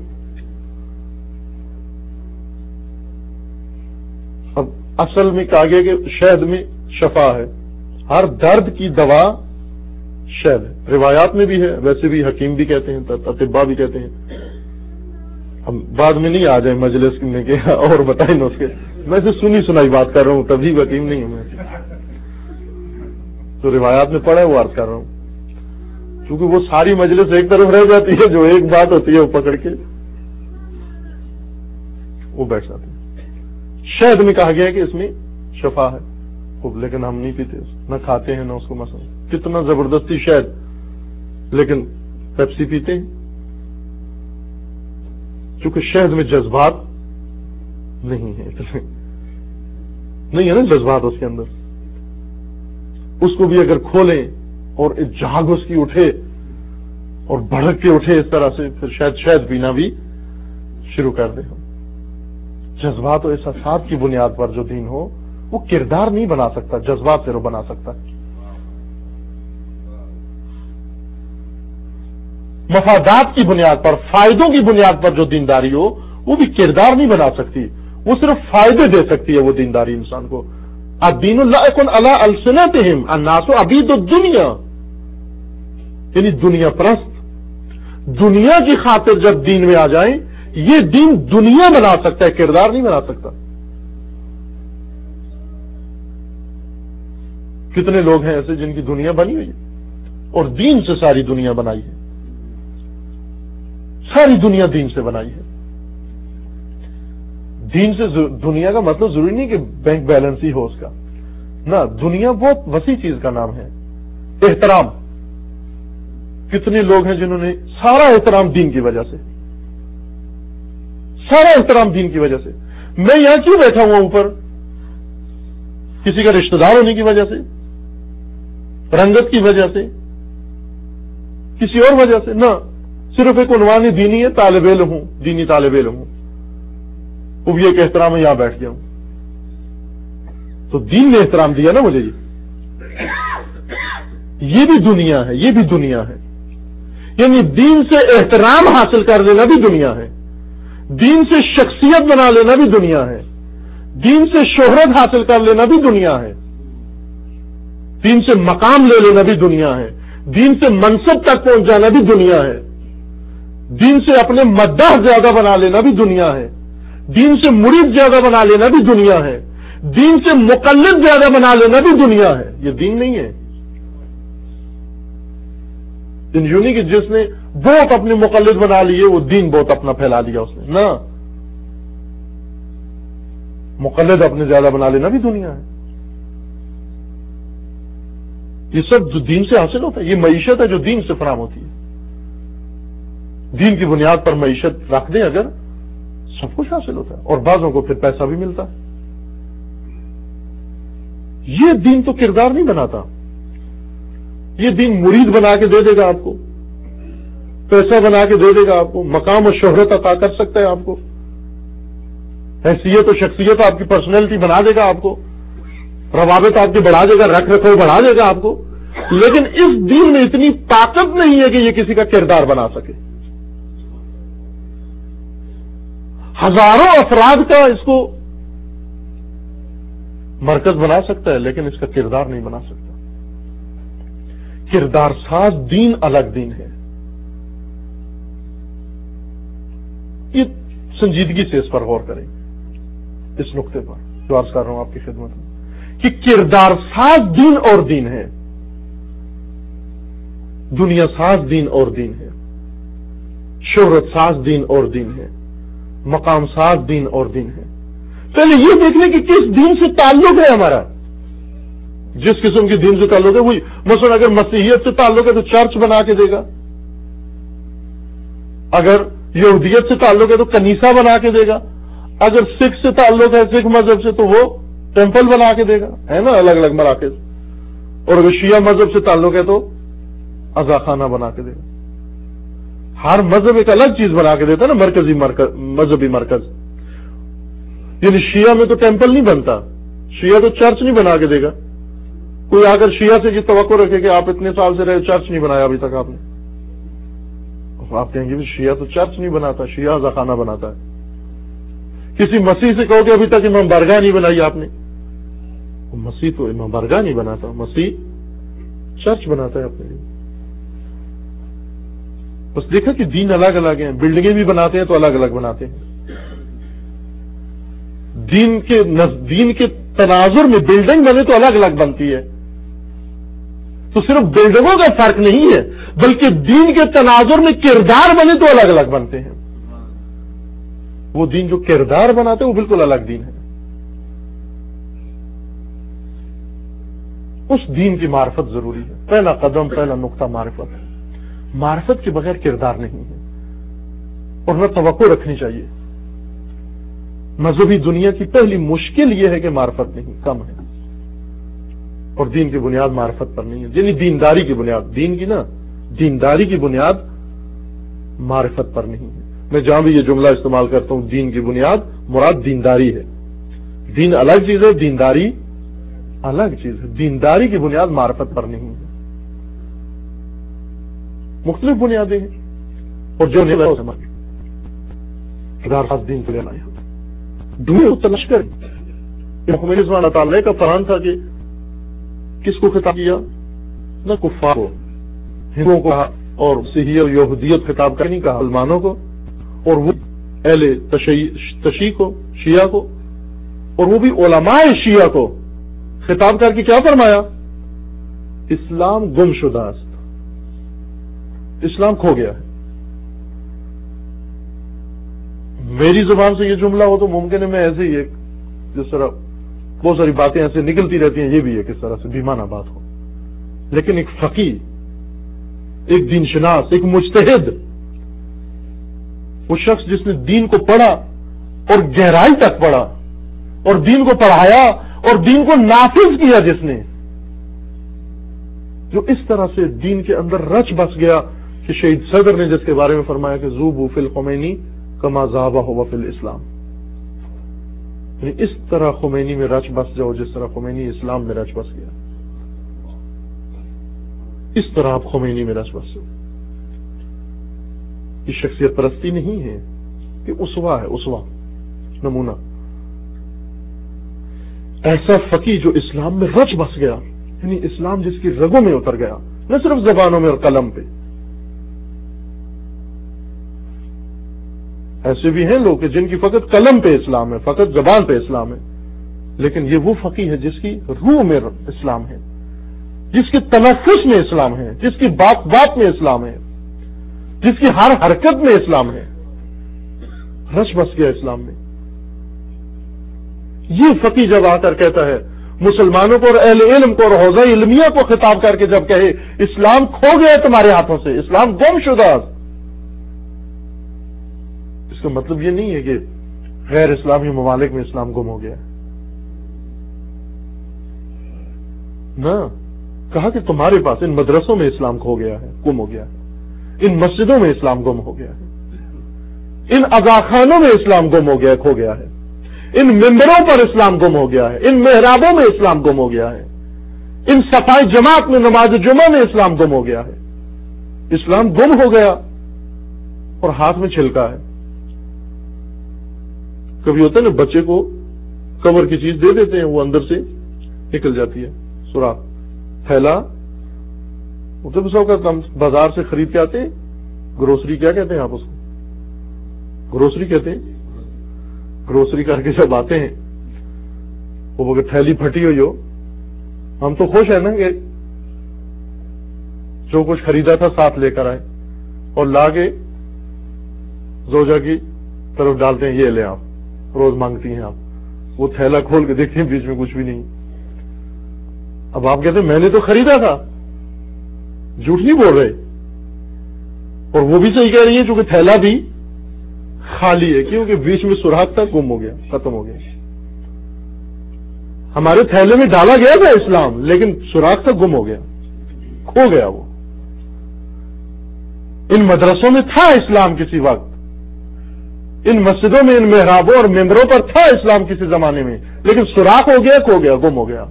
اب اصل میں کہا گیا کہ شہد میں شفا ہے، ہر درد کی دوا شہد ہے. روایات میں بھی ہے، ویسے بھی حکیم بھی کہتے ہیں، اطباء بھی کہتے ہیں. ہم بعد میں نہیں آ جائیں مجلس میں کہ اور بتائیں نسخے، میں سے سنی سنائی بات کر رہا ہوں، تبھی حکیم نہیں ہوں میں. تو روایات میں پڑھا ہے وہ عرض کر رہا ہوں، کیونکہ وہ ساری مجلس ایک طرف رہ جاتی ہے، جو ایک بات ہوتی ہے وہ پکڑ کے وہ بیٹھ جاتے ہیں. شہد میں کہا گیا ہے کہ اس میں شفا ہے، خوب، لیکن ہم نہیں پیتے، نہ کھاتے ہیں نہ اس کو. مثلا کتنا زبردستی شہد، لیکن پیپسی پیتے ہیں چونکہ شہد میں جذبات نہیں ہے، نہیں ہے نا جذبات اس کے اندر. اس کو بھی اگر کھولیں اور جھاگ اس کی اٹھے اور بھڑک کے اٹھے اس طرح سے، پھر شاید شہد پینا بھی شروع کر دیں. جذبات و احساسات کی بنیاد پر جو دین ہو وہ کردار نہیں بنا سکتا، جذبات سے وہ بنا سکتا ہے. مفادات کی بنیاد پر، فائدوں کی بنیاد پر جو دینداری ہو وہ بھی کردار نہیں بنا سکتی، وہ صرف فائدے دے سکتی ہے وہ دینداری انسان کو. الدین لائق علی السنتہم الناس عبید الدنیا، یعنی دنیا پرست، دنیا کی خاطر جب دین میں آ جائیں، یہ دین دنیا بنا سکتا ہے، کردار نہیں بنا سکتا. کتنے لوگ ہیں ایسے جن کی دنیا بنی ہوئی ہے اور دین سے ساری دنیا بنائی ہے، ساری دنیا دین سے بنائی ہے. دین سے دنیا کا مطلب ضروری نہیں کہ بینک بیلنس ہی ہو اس کا، نہ، دنیا بہت وسیع چیز کا نام ہے. احترام، کتنے لوگ ہیں جنہوں نے سارا احترام دین کی وجہ سے، سارا احترام دین کی وجہ سے. میں یہاں کیوں بیٹھا ہوا اوپر؟ کسی کا رشتہ دار ہونے کی وجہ سے، رنگت کی وجہ سے، کسی اور وجہ سے نہ، صرف ایک عنوان دینی ہے، طالب علم ہوں، دینی طالب علم ہوں، وہ بھی ایک احترام ہے، یہاں بیٹھ گیا ہوں. تو دین نے احترام دیا نا مجھے. یہ یہ بھی دنیا ہے، یہ بھی دنیا ہے. یعنی دین سے احترام حاصل کر لینا بھی دنیا ہے، دین سے شخصیت بنا لینا بھی دنیا ہے، دین سے شہرت حاصل کر لینا بھی دنیا ہے، دین سے مقام لے لینا بھی دنیا ہے، دین سے منصب تک پہنچ جانا بھی دنیا ہے، دین سے اپنے مداح زیادہ بنا لینا بھی دنیا ہے، دین سے مرید زیادہ بنا لینا بھی دنیا ہے، دین سے مقلد زیادہ بنا لینا بھی دنیا ہے۔ یہ دین نہیں ہے۔ دین یوں نہیں کہ جس نے بہت اپنے مقلد بنا لیے وہ دین بہت اپنا پھیلا لیا اس نے، نہ، مقلد اپنے زیادہ بنا لینا بھی دنیا ہے۔ یہ سب جو دین سے حاصل ہوتا ہے، یہ معیشت ہے جو دین سے فراہم ہوتی ہے۔ دین کی بنیاد پر معیشت رکھ دیں اگر، سب کچھ حاصل ہوتا ہے، اور بعضوں کو پھر پیسہ بھی ملتا ہے۔ یہ دین تو کردار نہیں بناتا، یہ دین مرید بنا کے دے دے گا آپ کو، پیسہ بنا کے دے دے گا آپ کو، مقام و شہرت عطا کر سکتا ہے آپ کو، حیثیت و شخصیت آپ کی پرسنالٹی بنا دے گا آپ کو، روابط آپ کے بڑھا دے گا، رکھ رکھو بڑھا دے گا آپ کو، لیکن اس دین میں اتنی طاقت نہیں ہے کہ یہ کسی کا کردار بنا سکے۔ ہزاروں افراد کا اس کو مرکز بنا سکتا ہے لیکن اس کا کردار نہیں بنا سکتا۔ کردار ساز دین الگ دین ہے۔ یہ سنجیدگی سے اس پر غور کریں، اس نقطے پر جو عرض کر رہا ہوں آپ کی خدمت میں، کہ کردار ساز دین اور دین ہے، دنیا ساز دین اور دین ہے، شہرت ساز دین اور دین ہے، مقام ساز دین اور دین ہے۔ پہلے یہ دیکھنے کہ کس دین سے تعلق ہے ہمارا۔ جس قسم کی دین سے تعلق ہے وہی، مثلا اگر مسیحیت سے تعلق ہے تو چرچ بنا کے دے گا، اگر یہودیت سے تعلق ہے تو کنیسہ بنا کے دے گا، اگر سکھ سے تعلق ہے سکھ مذہب سے تو وہ ٹیمپل بنا کے دے گا، ہے نا، الگ الگ مراکز، اور اگر شیعہ مذہب سے تعلق ہے تو عزاخانہ بنا کے دے گا۔ ہر مذہب ایک الگ چیز بنا کے دیتا ہے نا، مرکزی مرکز، مذہبی مرکز۔ یعنی شیعہ میں تو ٹیمپل نہیں بنتا، شیعہ تو چرچ نہیں بنا کے دے گا۔ کوئی اگر شیعہ سے یہ توقع رکھے کہ آپ اتنے سال سے رہے چرچ نہیں بنایا ابھی تک آپ نے، آپ کہیں گے شیعہ تو چرچ نہیں بناتا، شیعہ عزاخانہ بناتا ہے۔ کسی مسیح سے کہو کہ ابھی تک امام بارگاہ نہیں بنائی آپ نے، مسیح تو امام بارگاہ نہیں بناتا، مسیح چرچ بناتا ہے اپنے لیے۔ بس دیکھا کہ دین الگ الگ ہیں، بلڈنگیں بھی بناتے ہیں تو الگ الگ بناتے ہیں۔ دین کے دین کے تناظر میں بلڈنگ بنے تو الگ الگ بنتی ہے، تو صرف بلڈنگوں کا فرق نہیں ہے بلکہ دین کے تناظر میں کردار بنے تو الگ الگ بنتے ہیں۔ وہ دین جو کردار بناتے ہیں وہ بالکل الگ دین ہے۔ اس دین کی معرفت ضروری ہے۔ پہلا قدم، پہلا نقطہ معرفت ہے۔ معرفت کے بغیر کردار نہیں ہے، اور نہ توقع رکھنی چاہیے۔ مذہبی دنیا کی پہلی مشکل یہ ہے کہ معرفت نہیں، کم ہے، اور دین کی بنیاد معرفت پر نہیں ہے، یعنی دینداری کی بنیاد، دین کی نا دینداری کی بنیاد معرفت پر نہیں ہے۔ میں جہاں بھی یہ جملہ استعمال کرتا ہوں دین کی بنیاد، مراد دینداری ہے۔ دین الگ چیز ہے، دینداری الگ چیز ہے۔ دینداری کی بنیاد معرفت پر نہیں ہے، مختلف بنیادیں ہیں، اور جو نہیں دین کو لینا ہے دنیا کو تلاش کر۔ خمینی سبحانہ تعالیٰ کا فرمان تھا کہ کس کو خطاب کیا؟ نہ کفار کو، ہندوؤں کو کہا، اور مسیحیت اور یہودیت خطاب کر نہیں کہا، مسلمانوں کو، اور وہ اہل تشیع کو، شیعہ کو، اور وہ بھی علماء شیعہ کو خطاب کر کے کیا فرمایا؟ اسلام گم شدہ است، اسلام کھو گیا ہے۔ میری زبان سے یہ جملہ ہو تو ممکن ہے میں ایسے ہی ایک، جس طرح بہت ساری باتیں ایسے نکلتی رہتی ہیں، یہ بھی ایک اس طرح سے بیمانہ بات ہو، لیکن ایک فقیہ، ایک دین شناس، ایک مجتہد، وہ شخص جس نے دین کو پڑھا اور گہرائی تک پڑھا اور دین کو پڑھایا اور دین کو نافذ کیا، جس نے، جو اس طرح سے دین کے اندر رچ بس گیا کہ شہید صدر نے جس کے بارے میں فرمایا کہ ذوبوا فی الخمینی کما ذاب ہوا فی الاسلام، یعنی اس طرح خمینی میں رچ بس جاؤ جس طرح خمینی اسلام میں رچ بس گیا، اس طرح آپ خمینی میں رچ بس جاؤ۔ یہ شخصیت پرستی نہیں ہے، یہ اسوا ہے، اسوا نمونہ. ایسا فقی جو اسلام میں رچ بس گیا، یعنی اسلام جس کی رگوں میں اتر گیا، نہ صرف زبانوں میں اور قلم پہ. ایسے بھی ہیں لوگ کہ جن کی فقط قلم پہ اسلام ہے، فقط زبان پہ اسلام ہے، لیکن یہ وہ فقی ہے جس کی روح میں اسلام ہے، جس کے تنفس میں اسلام ہے، جس کی بات بات میں اسلام ہے، جس کی ہر حرکت میں اسلام ہے، رچ بس گیا اسلام میں. یہ فقی جب آ کر کہتا ہے مسلمانوں کو اور اہل علم کو اور حوزہ علمیہ کو خطاب کر کے جب کہے اسلام کھو گیا تمہارے ہاتھوں سے، اسلام گم شدہ، اس کا مطلب یہ نہیں ہے کہ غیر اسلامی ممالک میں اسلام گم ہو گیا. نہ، کہا کہ تمہارے پاس ان مدرسوں میں اسلام کھو گیا ہے، گم ہو گیا ہے، ان مسجدوں میں اسلام گم ہو گیا ہے، ان اذاخانوں میں اسلام گم ہو گیا، کھو گیا ہے، ان ممبروں پر اسلام گم ہو گیا ہے، ان محرابوں میں اسلام گم ہو گیا ہے، ان صفائی جماعت میں نماز جمعہ میں اسلام گم ہو گیا ہے. اسلام گم ہو گیا اور ہاتھ میں چھلکا ہے. کبھی ہوتا ہے نا بچے کو کور کی چیز دے دیتے ہیں، وہ اندر سے نکل جاتی ہے سوراخ. تھیلا مطلب سو کا ہم بازار سے خرید کے آتے ہیں، گروسری کیا کہتے ہیں آپ اس کو؟ گروسری کہتے ہیں. گروسری کر کے جب آتے ہیں وہ اگر تھیلی پھٹی ہوئی ہو، ہم تو خوش ہیں نا کہ جو کچھ خریدا تھا ساتھ لے کر آئے اور لا کے زوجہ کی طرف ڈالتے ہیں، یہ لیں آپ، روز مانگتی ہیں آپ. وہ تھیلا کھول کے دیکھتے ہیں بیچ میں کچھ بھی نہیں. اب آپ کہتے ہیں میں نے تو خریدا تھا، جھوٹ نہیں بول رہے، اور وہ بھی صحیح کہہ رہی ہے چونکہ تھیلا بھی خالی ہے، کیونکہ بیچ میں سوراخ تک گم ہو گیا، ختم ہو گیا. ہمارے تھیلے میں ڈالا گیا تھا اسلام، لیکن سوراخ تک گم ہو گیا، کھو گیا. وہ ان مدرسوں میں تھا اسلام کسی وقت، ان مسجدوں میں، ان محرابوں اور ممبروں پر تھا اسلام کسی زمانے میں، لیکن سوراخ ہو گیا، کھو گیا، گم ہو گیا.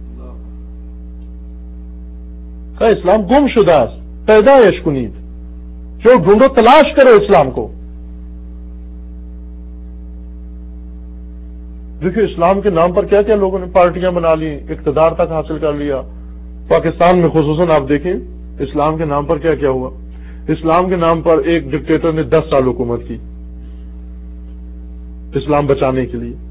کا اسلام گم شدہ پیدا یشکنید، جو ڈھونڈو تلاش کرو اسلام کو. دیکھیے اسلام کے نام پر کیا کیا لوگوں نے پارٹیاں بنا لی، اقتدار تک حاصل کر لیا. پاکستان میں خصوصاً آپ دیکھیں اسلام کے نام پر کیا کیا ہوا. اسلام کے نام پر ایک ڈکٹیٹر نے دس سال حکومت کی اسلام بچانے کے لیے.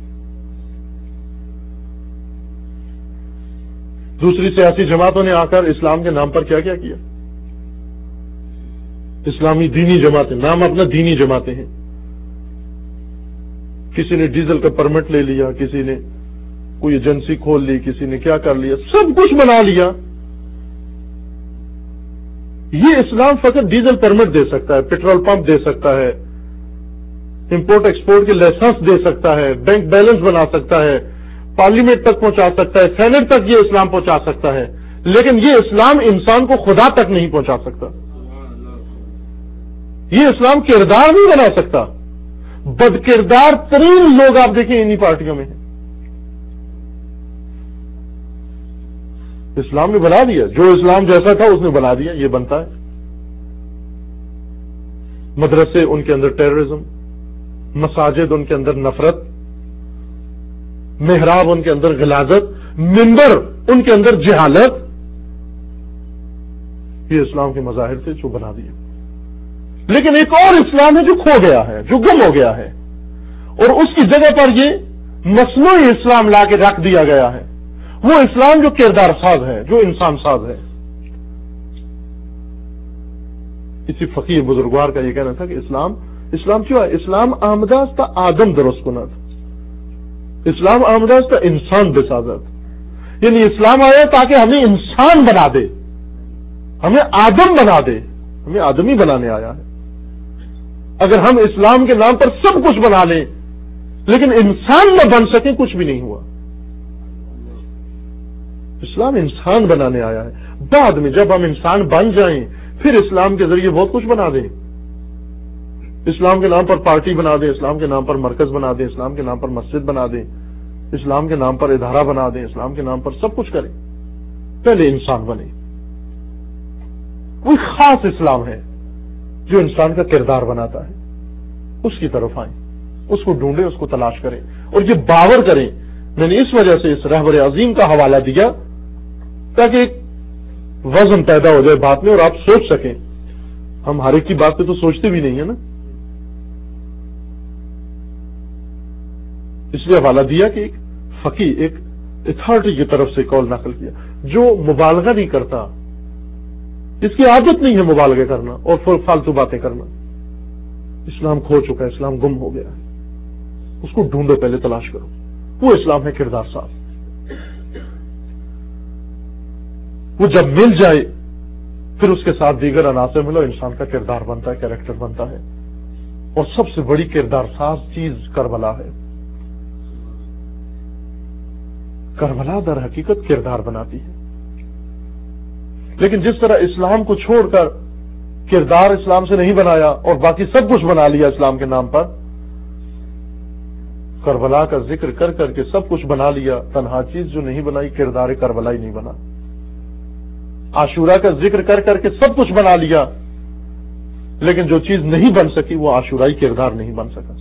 دوسری سیاسی جماعتوں نے آ کر اسلام کے نام پر کیا کیا کیا. اسلامی دینی جماعتیں، نام اپنا دینی جماعتیں ہیں. کسی نے ڈیزل کا پرمٹ لے لیا، کسی نے کوئی ایجنسی کھول لی، کسی نے کیا کر لیا، سب کچھ بنا لیا. یہ اسلام فقط ڈیزل پرمٹ دے سکتا ہے، پیٹرول پمپ دے سکتا ہے، امپورٹ ایکسپورٹ کے لائسنس دے سکتا ہے، بینک بیلنس بنا سکتا ہے، پارلیمنٹ تک پہنچا سکتا ہے، سینٹ تک یہ اسلام پہنچا سکتا ہے، لیکن یہ اسلام انسان کو خدا تک نہیں پہنچا سکتا. یہ اسلام کردار نہیں بنا سکتا. بد کردار ترین لوگ آپ دیکھیں انہی پارٹیوں میں ہیں. اسلام نے بنا دیا، جو اسلام جیسا تھا اس نے بنا دیا، یہ بنتا ہے. مدرسے ان کے اندر ٹیررزم، مساجد ان کے اندر نفرت، محراب ان کے اندر غلاظت، منبر ان کے اندر جہالت. یہ اسلام کے مظاہر تھے جو بنا دیے. لیکن ایک اور اسلام ہے جو کھو گیا ہے، جو گم ہو گیا ہے، اور اس کی جگہ پر یہ مصنوعی اسلام لا کے رکھ دیا گیا ہے. وہ اسلام جو کردار ساز ہے، جو انسان ساز ہے. کسی فقیر بزرگوار کا یہ کہنا تھا کہ اسلام اسلام کیوں ہے؟ اسلام آمداز تا آدم درست کنات، اسلام آمداز تا انسان بسازت. یعنی اسلام آیا تاکہ ہمیں انسان بنا دے، ہمیں آدم بنا دے، ہمیں آدمی بنانے آیا ہے. اگر ہم اسلام کے نام پر سب کچھ بنا لیں لیکن انسان نہ بن سکیں، کچھ بھی نہیں ہوا. اسلام انسان بنانے آیا ہے. بعد میں جب ہم انسان بن جائیں پھر اسلام کے ذریعے بہت کچھ بنا دیں. اسلام کے نام پر پارٹی بنا دیں، اسلام کے نام پر مرکز بنا دیں، اسلام کے نام پر مسجد بنا دیں، اسلام کے نام پر ادارہ بنا دیں، اسلام کے نام پر سب کچھ کریں. پہلے انسان بنے. کوئی خاص اسلام ہے جو انسان کا کردار بناتا ہے، اس کی طرف آئیں، اس کو ڈھونڈیں، اس کو تلاش کریں، اور یہ باور کریں. میں نے اس وجہ سے اس رہبر عظیم کا حوالہ دیا تاکہ ایک وزن پیدا ہو جائے بات میں اور آپ سوچ سکیں. ہم ہر ایک کی بات پہ تو سوچتے بھی نہیں ہے نا، اس لیے حوالہ دیا کہ ایک فقی، ایک اتھارٹی کی طرف سے قول نقل کیا جو مبالغہ نہیں کرتا، اس کی عادت نہیں ہے مبالغہ کرنا اور فالتو باتیں کرنا. اسلام کھو چکا ہے، اسلام گم ہو گیا ہے، اس کو ڈھونڈو، پہلے تلاش کرو. وہ اسلام ہے کردار ساز. وہ جب مل جائے پھر اس کے ساتھ دیگر عناصر ملو، انسان کا کردار بنتا ہے، کیریکٹر بنتا ہے. اور سب سے بڑی کردار ساز چیز کربلا ہے. کربلا در حقیقت کردار بناتی ہے. لیکن جس طرح اسلام کو چھوڑ کر کردار اسلام سے نہیں بنایا اور باقی سب کچھ بنا لیا اسلام کے نام پر، کربلا کا ذکر کر کر کے سب کچھ بنا لیا، تنہا چیز جو نہیں بنائی کردار کربلا ہی نہیں بنا. عاشورہ کا ذکر کر کر کے سب کچھ بنا لیا، لیکن جو چیز نہیں بن سکی وہ عاشورائی کردار نہیں بن سکا.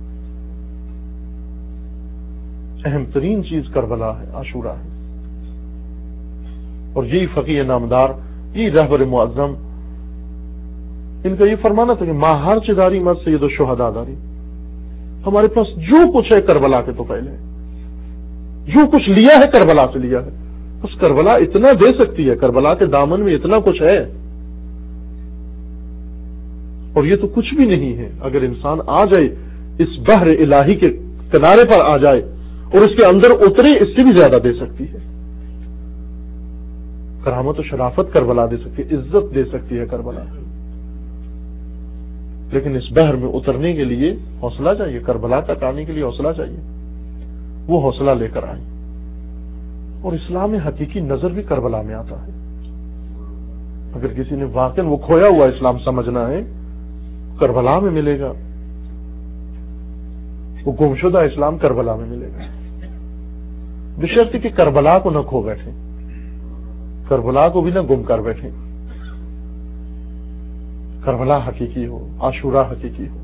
اہم ترین چیز کربلا ہے، عاشورہ ہے. اور یہی فقیہ نامدار، یہی رہبر معظم، ان کا یہ فرمانا تھا کہ ماں ہر چداری مت سید الشہداء داری. ہمارے پاس جو کچھ ہے کربلا کے تو پہلے، جو کچھ لیا ہے کربلا سے لیا ہے. بس کربلا اتنا دے سکتی ہے، کربلا کے دامن میں اتنا کچھ ہے. اور یہ تو کچھ بھی نہیں ہے. اگر انسان آ جائے اس بحر الہی کے کنارے پر آ جائے اور اس کے اندر اترے، اس سے بھی زیادہ دے سکتی ہے. کرامت و شرافت کربلا دے سکتی ہے، عزت دے سکتی ہے کربلا. لیکن اس بحر میں اترنے کے لیے حوصلہ چاہیے، کربلا تک آنے کے لیے حوصلہ چاہیے. وہ حوصلہ لے کر آئیں. اور اسلام حقیقی نظر بھی کربلا میں آتا ہے. اگر کسی نے واقعی وہ کھویا ہوا اسلام سمجھنا ہے، کربلا میں ملے گا. وہ گمشدہ اسلام کربلا میں ملے گا، بشرط کہ کربلا کو نہ کھو بیٹھے، کربلا کو بھی نہ گم کر بیٹھے. کربلا حقیقی ہو، عاشورہ حقیقی ہو.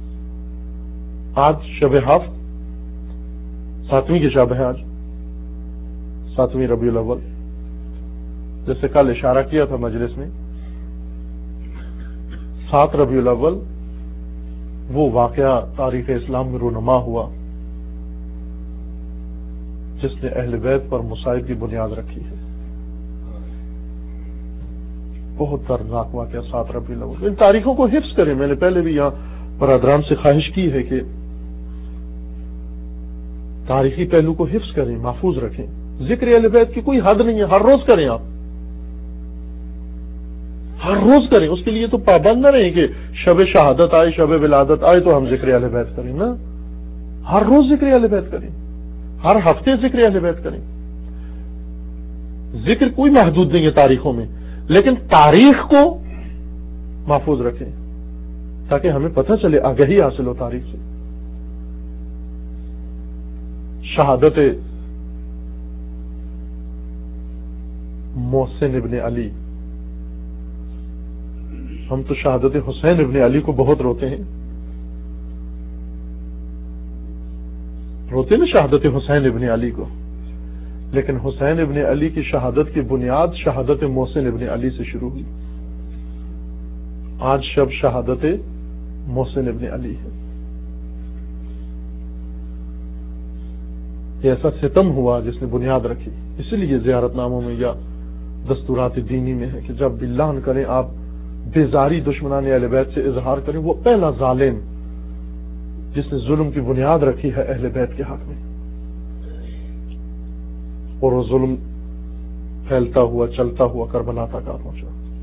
آج شب ہفت، ساتویں کی شب ہے آج، ساتویں ربیع الاول. جیسے کل اشارہ کیا تھا مجلس میں، سات ربیع الاول وہ واقعہ تاریخ اسلام میں رونما ہوا جس نے اہل بیت پر مصائب کی بنیاد رکھی ہے. بہت دردناک واقعہ سات ربیع الاول. ان تاریخوں کو حفظ کریں. میں نے پہلے بھی یہاں برادران سے خواہش کی ہے کہ تاریخی پہلو کو حفظ کریں، محفوظ رکھیں. ذکر اہل بیت کی کوئی حد نہیں ہے، ہر روز کریں. آپ ہر روز کریں. اس کے لیے تو پابند نہ رہیں کہ شب شہادت آئے، شب ولادت آئے تو ہم ذکر اہل بیت کریں. نا، ہر روز ذکر اہل بیت کریں، ہر ہفتے ذکر اہل بیت کریں. ذکر کوئی محدود نہیں ہے تاریخوں میں، لیکن تاریخ کو محفوظ رکھیں تاکہ ہمیں پتہ چلے، آگہی حاصل ہو تاریخ سے. شہادت محسن ابن علی، ہم تو شہادت حسین ابن علی کو بہت روتے ہیں. روتے نا شہادت حسین ابن علی کو، لیکن حسین ابن علی کی شہادت کی بنیاد شہادت محسن ابن علی سے شروع ہوئی. آج شب شہادت محسن ابن علی ہے. یہ ایسا ستم ہوا جس نے بنیاد رکھی. اسی لیے زیارت ناموں میں یا دستورات دینی میں ہے کہ جب بھی لعن کریں آپ بیزاری دشمنان اہل بیت سے اظہار کریں. وہ پہلا ظالم جس نے ظلم کی بنیاد رکھی ہے اہل بیت کے حق میں، اور وہ ظلم پھیلتا ہوا چلتا ہوا کربلا تک آ پہنچا.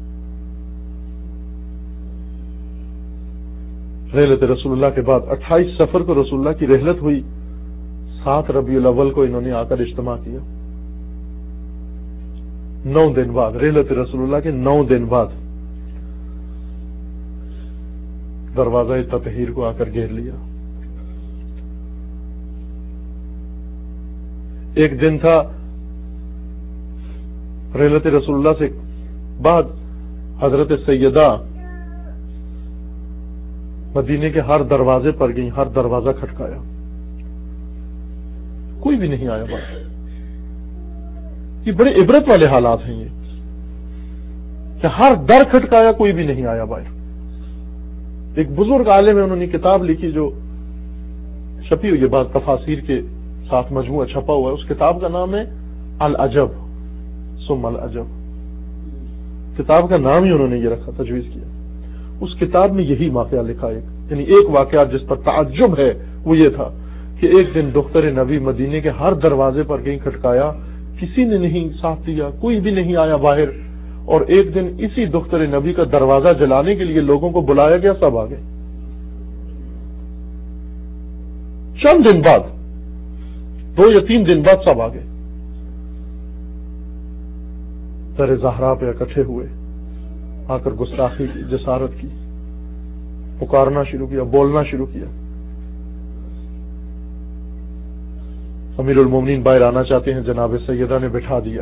رحلت رسول اللہ کے بعد اٹھائیس سفر کو رسول اللہ کی رحلت ہوئی. سات ربیع الاول کو انہوں نے آ کر اجتماع کیا. نو دن بعد، رحلت رسول اللہ کے نو دن بعد دروازہ تطہیر کو آ کر گھیر لیا. ایک دن تھا رحلت رسول اللہ سے بعد، حضرت سیدہ مدینے کے ہر دروازے پر گئی، ہر دروازہ کھٹکایا، کوئی بھی نہیں آیا باہر۔ یہ بڑے عبرت والے حالات ہیں یہ کہ ہر در کھٹکایا، کوئی بھی نہیں آیا باہر۔ ایک بزرگ عالم ہے، انہوں نے کتاب لکھی جو چھپی ہوئی ہے، بعض تفاسیر کے ساتھ مجموعہ چھپا ہوا ہے، اس کتاب کا نام ہے العجب ثم العجب۔ کتاب کا نام ہی انہوں نے یہ رکھا، تجویز کیا۔ اس کتاب میں یہی واقعہ لکھا ہے، یعنی ایک واقعہ جس پر تعجب ہے وہ یہ تھا کہ ایک دن دختر نبی مدینے کے ہر دروازے پر گئی، کھٹکایا، کسی نے نہیں ساتھ دیا، کوئی بھی نہیں آیا باہر۔ اور ایک دن اسی دختر نبی کا دروازہ جلانے کے لیے لوگوں کو بلایا گیا، سب آ گئے۔ چند دن بعد، دو یا تین دن بعد سب آ گئے، در زہرا پہ اکٹھے ہوئے، آ کر گستاخی کی، جسارت کی، پکارنا شروع کیا، بولنا شروع کیا۔ امیر المومنین باہر آنا چاہتے ہیں، جناب سیدہ نے بٹھا دیا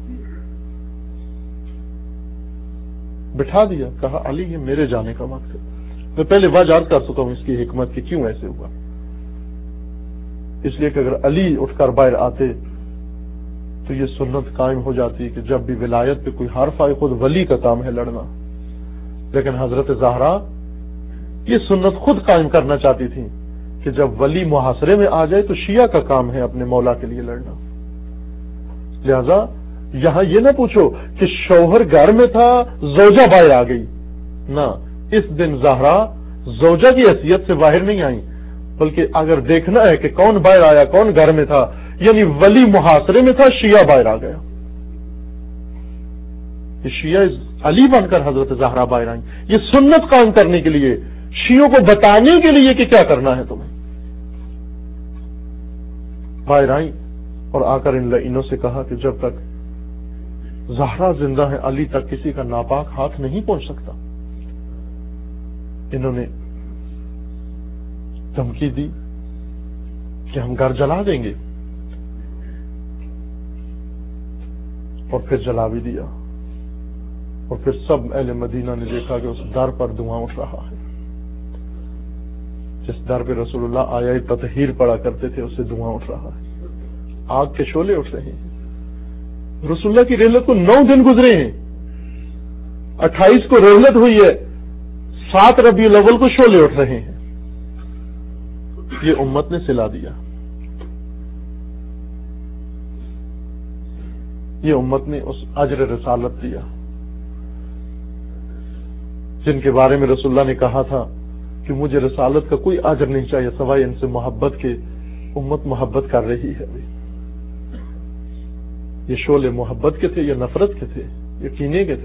بٹھا دیا کہا علی یہ میرے جانے کا وقت ہے۔ میں پہلے وجہ عرض کر چکا ہوں اس کی حکمت کہ کیوں ایسے ہوا، اس لیے کہ اگر علی اٹھ کر باہر آتے تو یہ سنت قائم ہو جاتی کہ جب بھی ولایت پہ کوئی حرف آئے، خود ولی کا کام ہے لڑنا، لیکن حضرت زہرا یہ سنت خود قائم کرنا چاہتی تھی کہ جب ولی محاصرے میں آ جائے تو شیعہ کا کام ہے اپنے مولا کے لیے لڑنا۔ لہذا یہاں یہ نہ پوچھو کہ شوہر گھر میں تھا، زوجہ باہر آ گئی، نہ، اس دن زہرا زوجہ کی حیثیت سے باہر نہیں آئی، بلکہ اگر دیکھنا ہے کہ کون باہر آیا، کون گھر میں تھا، یعنی ولی محاصرے میں تھا، شیعہ باہر آ گیا۔ یہ شیعہ علی بن کر حضرت زہرا باہر آئیں، یہ سنت قائم کرنے کے لیے، شیعوں کو بتانے کے لیے کہ کیا کرنا ہے تمہیں۔ باہر آئیں اور آ کر ان لعینوں سے کہا کہ جب تک زہرا زندہ ہے علی تک کسی کا ناپاک ہاتھ نہیں پہنچ سکتا۔ انہوں نے دھمکی دی کہ ہم گھر جلا دیں گے، اور پھر جلا بھی دیا۔ اور پھر سب اہل مدینہ نے دیکھا کہ اس در پر دھواں اٹھ رہا ہے، جس در پہ رسول اللہ آیا تطہیر پڑا کرتے تھے، اس سے دھواں اٹھ رہا ہے، آگ کے شعلے اٹھ رہے ہیں۔ رسول اللہ کی رحلت کو نو دن گزرے ہیں، اٹھائیس کو رحلت ہوئی ہے، سات ربیع الاول کو شعلے اٹھ رہے ہیں۔ یہ امت نے سلا دیا، یہ امت نے اس اجر رسالت دیا جن کے بارے میں رسول اللہ نے کہا تھا کہ مجھے رسالت کا کوئی اجر نہیں چاہیے سوائے ان سے محبت کے۔ امت محبت کر رہی ہے ابھی۔ یہ شعلے محبت کے تھے یا نفرت کے تھے یا کینے کے تھے؟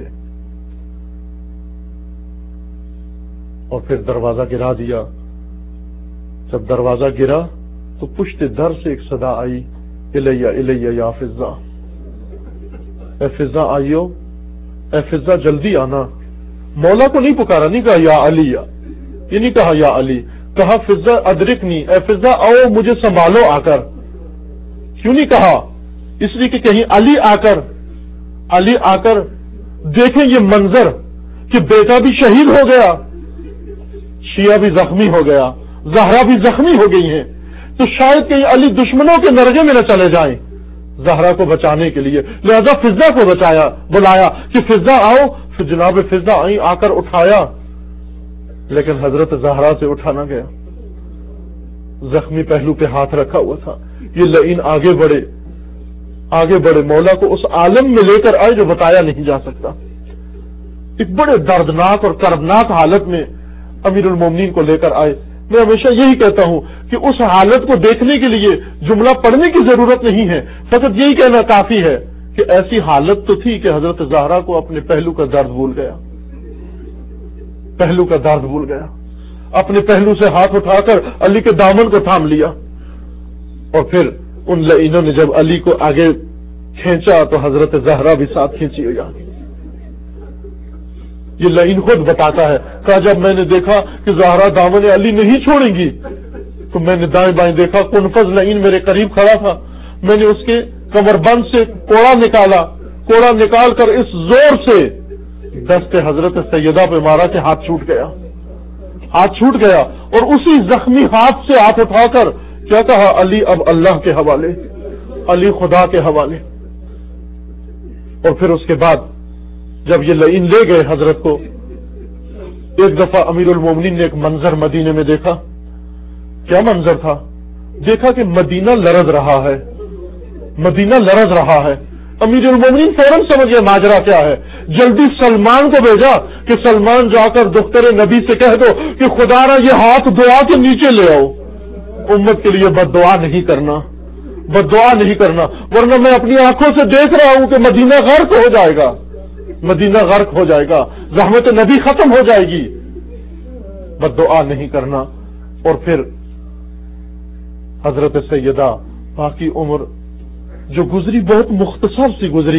اور پھر دروازہ گرا دیا۔ جب دروازہ گرا تو پشت در سے ایک صدا آئی، الیہ الیہ یا فضہ، اے فضہ آئیو، اے فضہ جلدی آنا۔ مولا کو نہیں پکارا، نہیں کہا یا علی، یہ نہیں کہا یا علی، کہا فضہ ادرکنی، اے فضہ آؤ مجھے سنبھالو آ کر۔ کیوں نہیں کہا؟ اس لیے کہ کہیں علی آ کر علی آ کر دیکھیں یہ منظر کہ بیٹا بھی شہید ہو گیا، شیعہ بھی زخمی ہو گیا، زہرا بھی زخمی ہو گئی ہیں، تو شاید کہیں علی دشمنوں کے نرغے میں نہ چلے جائیں زہرا کو بچانے کے لیے۔ لہذا فضہ کو بچایا، بلایا کہ فضہ آؤ۔ پھر جناب فضہ آئی، آ کر اٹھایا، لیکن حضرت زہرا سے اٹھا نہ گیا، زخمی پہلو پہ ہاتھ رکھا ہوا تھا۔ یہ لعین آگے بڑھے آگے بڑھے مولا کو اس عالم میں لے کر آئے جو بتایا نہیں جا سکتا۔ ایک بڑے دردناک اور کربناک حالت میں امیر المومنین کو لے کر آئے۔ میں ہمیشہ یہی کہتا ہوں کہ اس حالت کو دیکھنے کے لیے جملہ پڑھنے کی ضرورت نہیں ہے، فقط یہی کہنا کافی ہے کہ ایسی حالت تو تھی کہ حضرت زہرا کو اپنے پہلو کا درد بھول گیا، پہلو کا درد بھول گیا، اپنے پہلو سے ہاتھ اٹھا کر علی کے دامن کو تھام لیا، اور پھر ان لعینوں نے جب علی کو آگے کھینچا تو حضرت زہرا بھی ساتھ کھینچی ہوئی آگے۔ یہ لعین خود بتاتا ہے، کہا جب میں نے دیکھا کہ زہرا دامن علی نہیں چھوڑیں گی تو میں نے دائیں بائیں دیکھا، کنفذ لعین میرے قریب کھڑا تھا، میں نے اس کے کمر بند سے کوڑا نکالا، کوڑا نکال کر اس زور سے دست حضرت سیدہ پہ مارا کہ ہاتھ چھوٹ گیا، ہاتھ چھوٹ گیا اور اسی زخمی ہاتھ سے ہاتھ اٹھا کر کیا کہا؟ علی اب اللہ کے حوالے، علی خدا کے حوالے۔ اور پھر اس کے بعد جب یہ لعین لے گئے حضرت کو، ایک دفعہ امیر المومنین نے ایک منظر مدینے میں دیکھا۔ کیا منظر تھا؟ دیکھا کہ مدینہ لرز رہا ہے، مدینہ لرز رہا ہے۔ امیر المومنین فوراً سمجھ گئے ماجرا کیا ہے، جلدی سلمان کو بھیجا کہ سلمان جا کر دختر نبی سے کہہ دو کہ خدا را یہ ہاتھ دعا کے نیچے لے آؤ، امت کے لیے بد دعا نہیں کرنا، بد دعا نہیں کرنا، ورنہ میں اپنی آنکھوں سے دیکھ رہا ہوں کہ مدینہ غرق ہو جائے گا، مدینہ غرق ہو جائے گا، رحمت نبی ختم ہو جائے گی، بد دعا نہیں کرنا۔ اور پھر حضرت سیدہ باقی عمر جو گزری بہت مختصر سی گزری،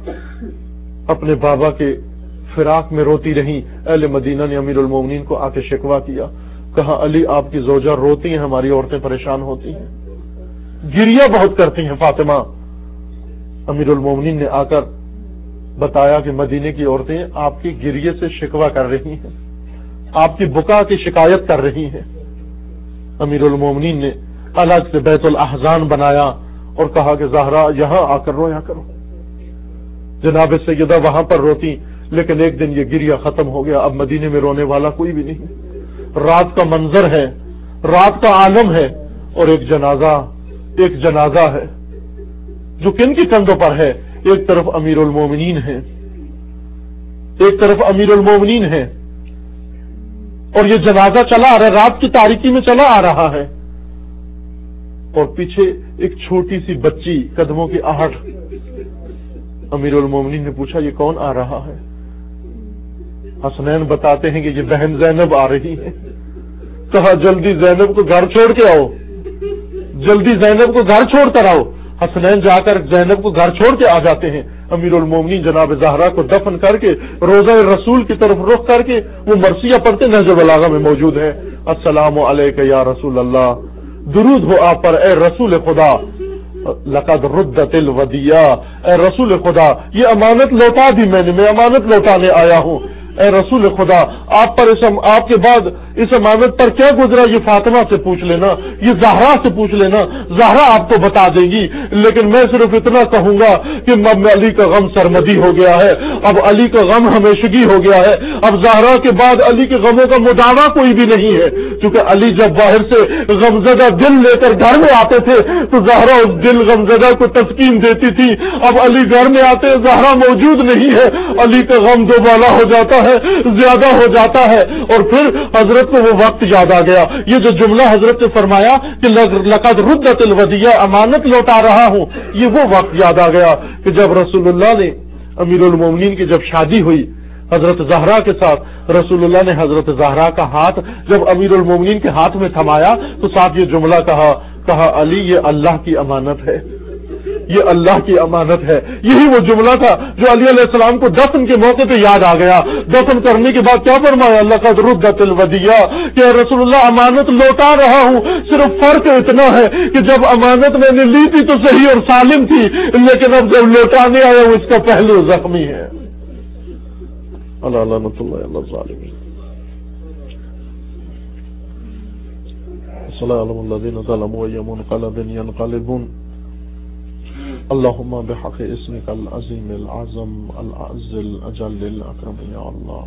اپنے بابا کے فراق میں روتی رہی۔ اہل مدینہ نے امیر المومنین کو آ کے شکوہ کیا، کہا علی آپ کی زوجہ روتی ہیں، ہماری عورتیں پریشان ہوتی ہیں، گریہ بہت کرتی ہیں فاطمہ۔ امیر المومنین نے آ کر بتایا کہ مدینے کی عورتیں آپ کی گریے سے شکوہ کر رہی ہیں، آپ کی بکا کی شکایت کر رہی ہیں۔ امیر المومنین نے الگ سے بیت الاحزان بنایا اور کہا کہ زہرا یہاں آ کر رویا کرو۔ جناب سیدہ وہاں پر روتی، لیکن ایک دن یہ گریہ ختم ہو گیا، اب مدینے میں رونے والا کوئی بھی نہیں۔ رات کا منظر ہے، رات کا عالم ہے، اور ایک جنازہ ایک جنازہ ہے جو کن کی کندھوں پر ہے؟ ایک طرف امیر المومنین ہے، ایک طرف امیر المومنین ہے، اور یہ جنازہ چلا آ رہا ہے، رات کی تاریکی میں چلا آ رہا ہے، اور پیچھے ایک چھوٹی سی بچی قدموں کی آہٹ۔ امیر المومنین نے پوچھا یہ کون آ رہا ہے؟ حسنین بتاتے ہیں کہ یہ بہن زینب آ رہی ہے۔ کہا جلدی زینب کو گھر چھوڑ کے آؤ، جلدی زینب کو گھر چھوڑ کر آؤ۔ حسنین جا کر زینب کو گھر چھوڑ کے آ جاتے ہیں۔ امیر المومنین جناب زہرا کو دفن کر کے روضہ رسول کی طرف رخ کر کے وہ مرثیہ پڑھتے، نہج البلاغہ میں موجود ہے، السلام علیک یا رسول اللہ، درود ہو آپ پر اے رسول خدا، لقد ردت الودیع، اے رسول خدا یہ امانت لوٹا دی میں نے، میں امانت لوٹانے آیا ہوں، اے رسول خدا آپ پر اس آپ کے بعد اس امانت پر کیا گزرا یہ فاطمہ سے پوچھ لینا، یہ زہرا سے پوچھ لینا، زہرا آپ کو بتا دے گی، لیکن میں صرف اتنا کہوں گا کہ اب علی کا غم سرمدی ہو گیا ہے، اب علی کا غم ہمیشگی ہو گیا ہے، اب زہرا کے بعد علی کے غموں کا مداوع کوئی بھی نہیں ہے، کیونکہ علی جب باہر سے غمزدہ دل لے کر گھر میں آتے تھے تو زہرا اس دل غمزدہ کو تسکین دیتی تھی، اب علی گھر میں آتے زہرا موجود نہیں ہے، علی کا غم دوبالا ہو جاتا ہے، زیادہ ہو جاتا ہے، اور پھر حضرت کو وہ وقت یاد آ گیا، یہ جو جملہ حضرت نے فرمایا کہ لقد ردت الودیع، امانت لوٹا رہا ہوں، یہ وہ وقت یاد آ گیا کہ جب رسول اللہ نے امیر المومنین کی جب شادی ہوئی حضرت زہرا کے ساتھ، رسول اللہ نے حضرت زہرا کا ہاتھ جب امیر المومنین کے ہاتھ میں تھمایا تو ساتھ یہ جملہ کہا کہا علی یہ اللہ کی امانت ہے، یہ اللہ کی امانت ہے۔ یہی وہ جملہ تھا جو علی علیہ السلام کو دفن کے موقع پہ یاد آ گیا۔ دفن کرنے کے بعد کیا فرمایا؟ لقد ردت الودیع، کہ رسول اللہ امانت لوٹا رہا ہوں، صرف فرق اتنا ہے کہ جب امانت میں نے لی تھی تو صحیح اور سالم تھی، لیکن اب جب لوٹانے آیا ہوں اس کا پہلو زخمی ہے۔ اللہ لعنت اللہ علی الظالمین۔ السلام علی الذین ظلموا ایام انقلب ينقلبون اللهم بحق اسمك العظيم العظم الأعز الأجل الأكرم يا الله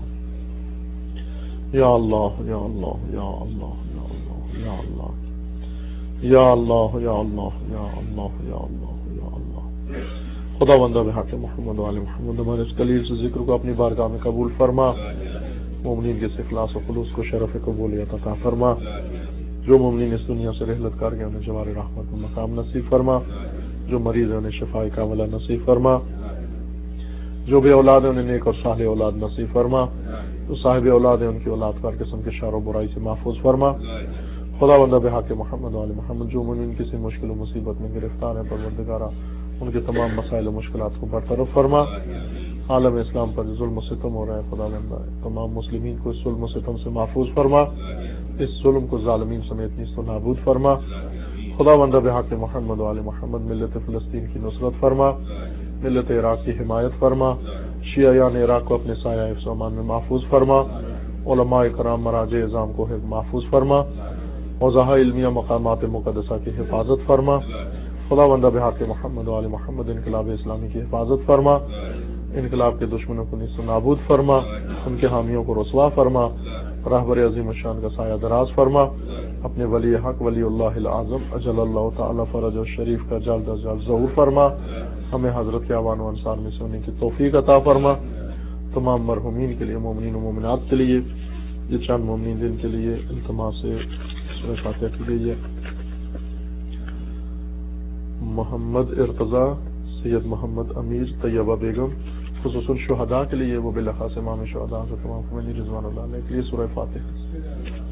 يا الله يا الله يا الله يا الله يا الله يا الله يا الله يا الله يا الله خدا بندہ بحق محمد و آل محمد ہمارے اس قلیل سے ذکر کو اپنی بارگاہ میں قبول فرما، مومنین کے اخلاص و خلوص کو شرف قبولیت عطا فرما، جو مومنین اس دنیا سے رحلت کر گئے انہیں جوار رحمت و مقام نصیب فرما، جو مریض ہیں انہیں شفاء کاملہ نصیب فرما، جو بے اولاد ہیں انہیں نیک اور صالح اولاد نصیب فرما، جو صاحب اولاد ہیں ان کی اولاد کا ہر قسم کے شر و برائی سے محفوظ فرما۔ خدا بندہ بحق محمد و آل محمد جو مومنین کسی مشکل و مصیبت میں گرفتار ہیں پروردگارہ ان کے تمام مسائل و مشکلات کو برطرف فرما۔ عالم اسلام پر ظلم و ستم ہو رہا ہے، خدا بندہ تمام مسلمین کو اس ظلم و ستم سے محفوظ فرما، اس ظلم کو ظالمین سمیت نیست و نابود فرما۔ خدا بندہ بحق محمد و آل محمد ملت فلسطین کی نصرت فرما، ملت عراق کی حمایت فرما، شیعیان عراق کو اپنے سایہ حفظ و امان میں محفوظ فرما، علماء کرام مراجع اعظام کو محفوظ فرما، وضاحہ علمیہ مقامات مقدسہ کی حفاظت فرما، خدا بندہ بحق محمد و آل محمد انقلاب اسلامی کی حفاظت فرما، انقلاب کے دشمنوں کو نیست و نابود فرما، ان کے حامیوں کو رسوا فرما، راہبر عظیم الشان کا سایہ دراز فرما، اپنے ولی حق ولی اللہ العظم اجل اللہ تعالی فرج الشریف کا جلد از جلد ظہور فرما، ہمیں حضرت کے اعوان و انصار میں سے ہونے کی توفیق عطا فرما، تمام مرحومین کے لیے، مومنین و مومنات کے لیے، یہ چند مومنین دن کے لیے التماس سے سورہ فاتحہ کی گئی ہے۔ محمد ارتضیٰ، سید محمد امیر، طیبہ بیگم، خصوصاً شہداء کے لیے، وہ بالاخص امام شہداء سے تمام خمینی رضوان اللہ علیہ کے لیے سورہ فاتحہ۔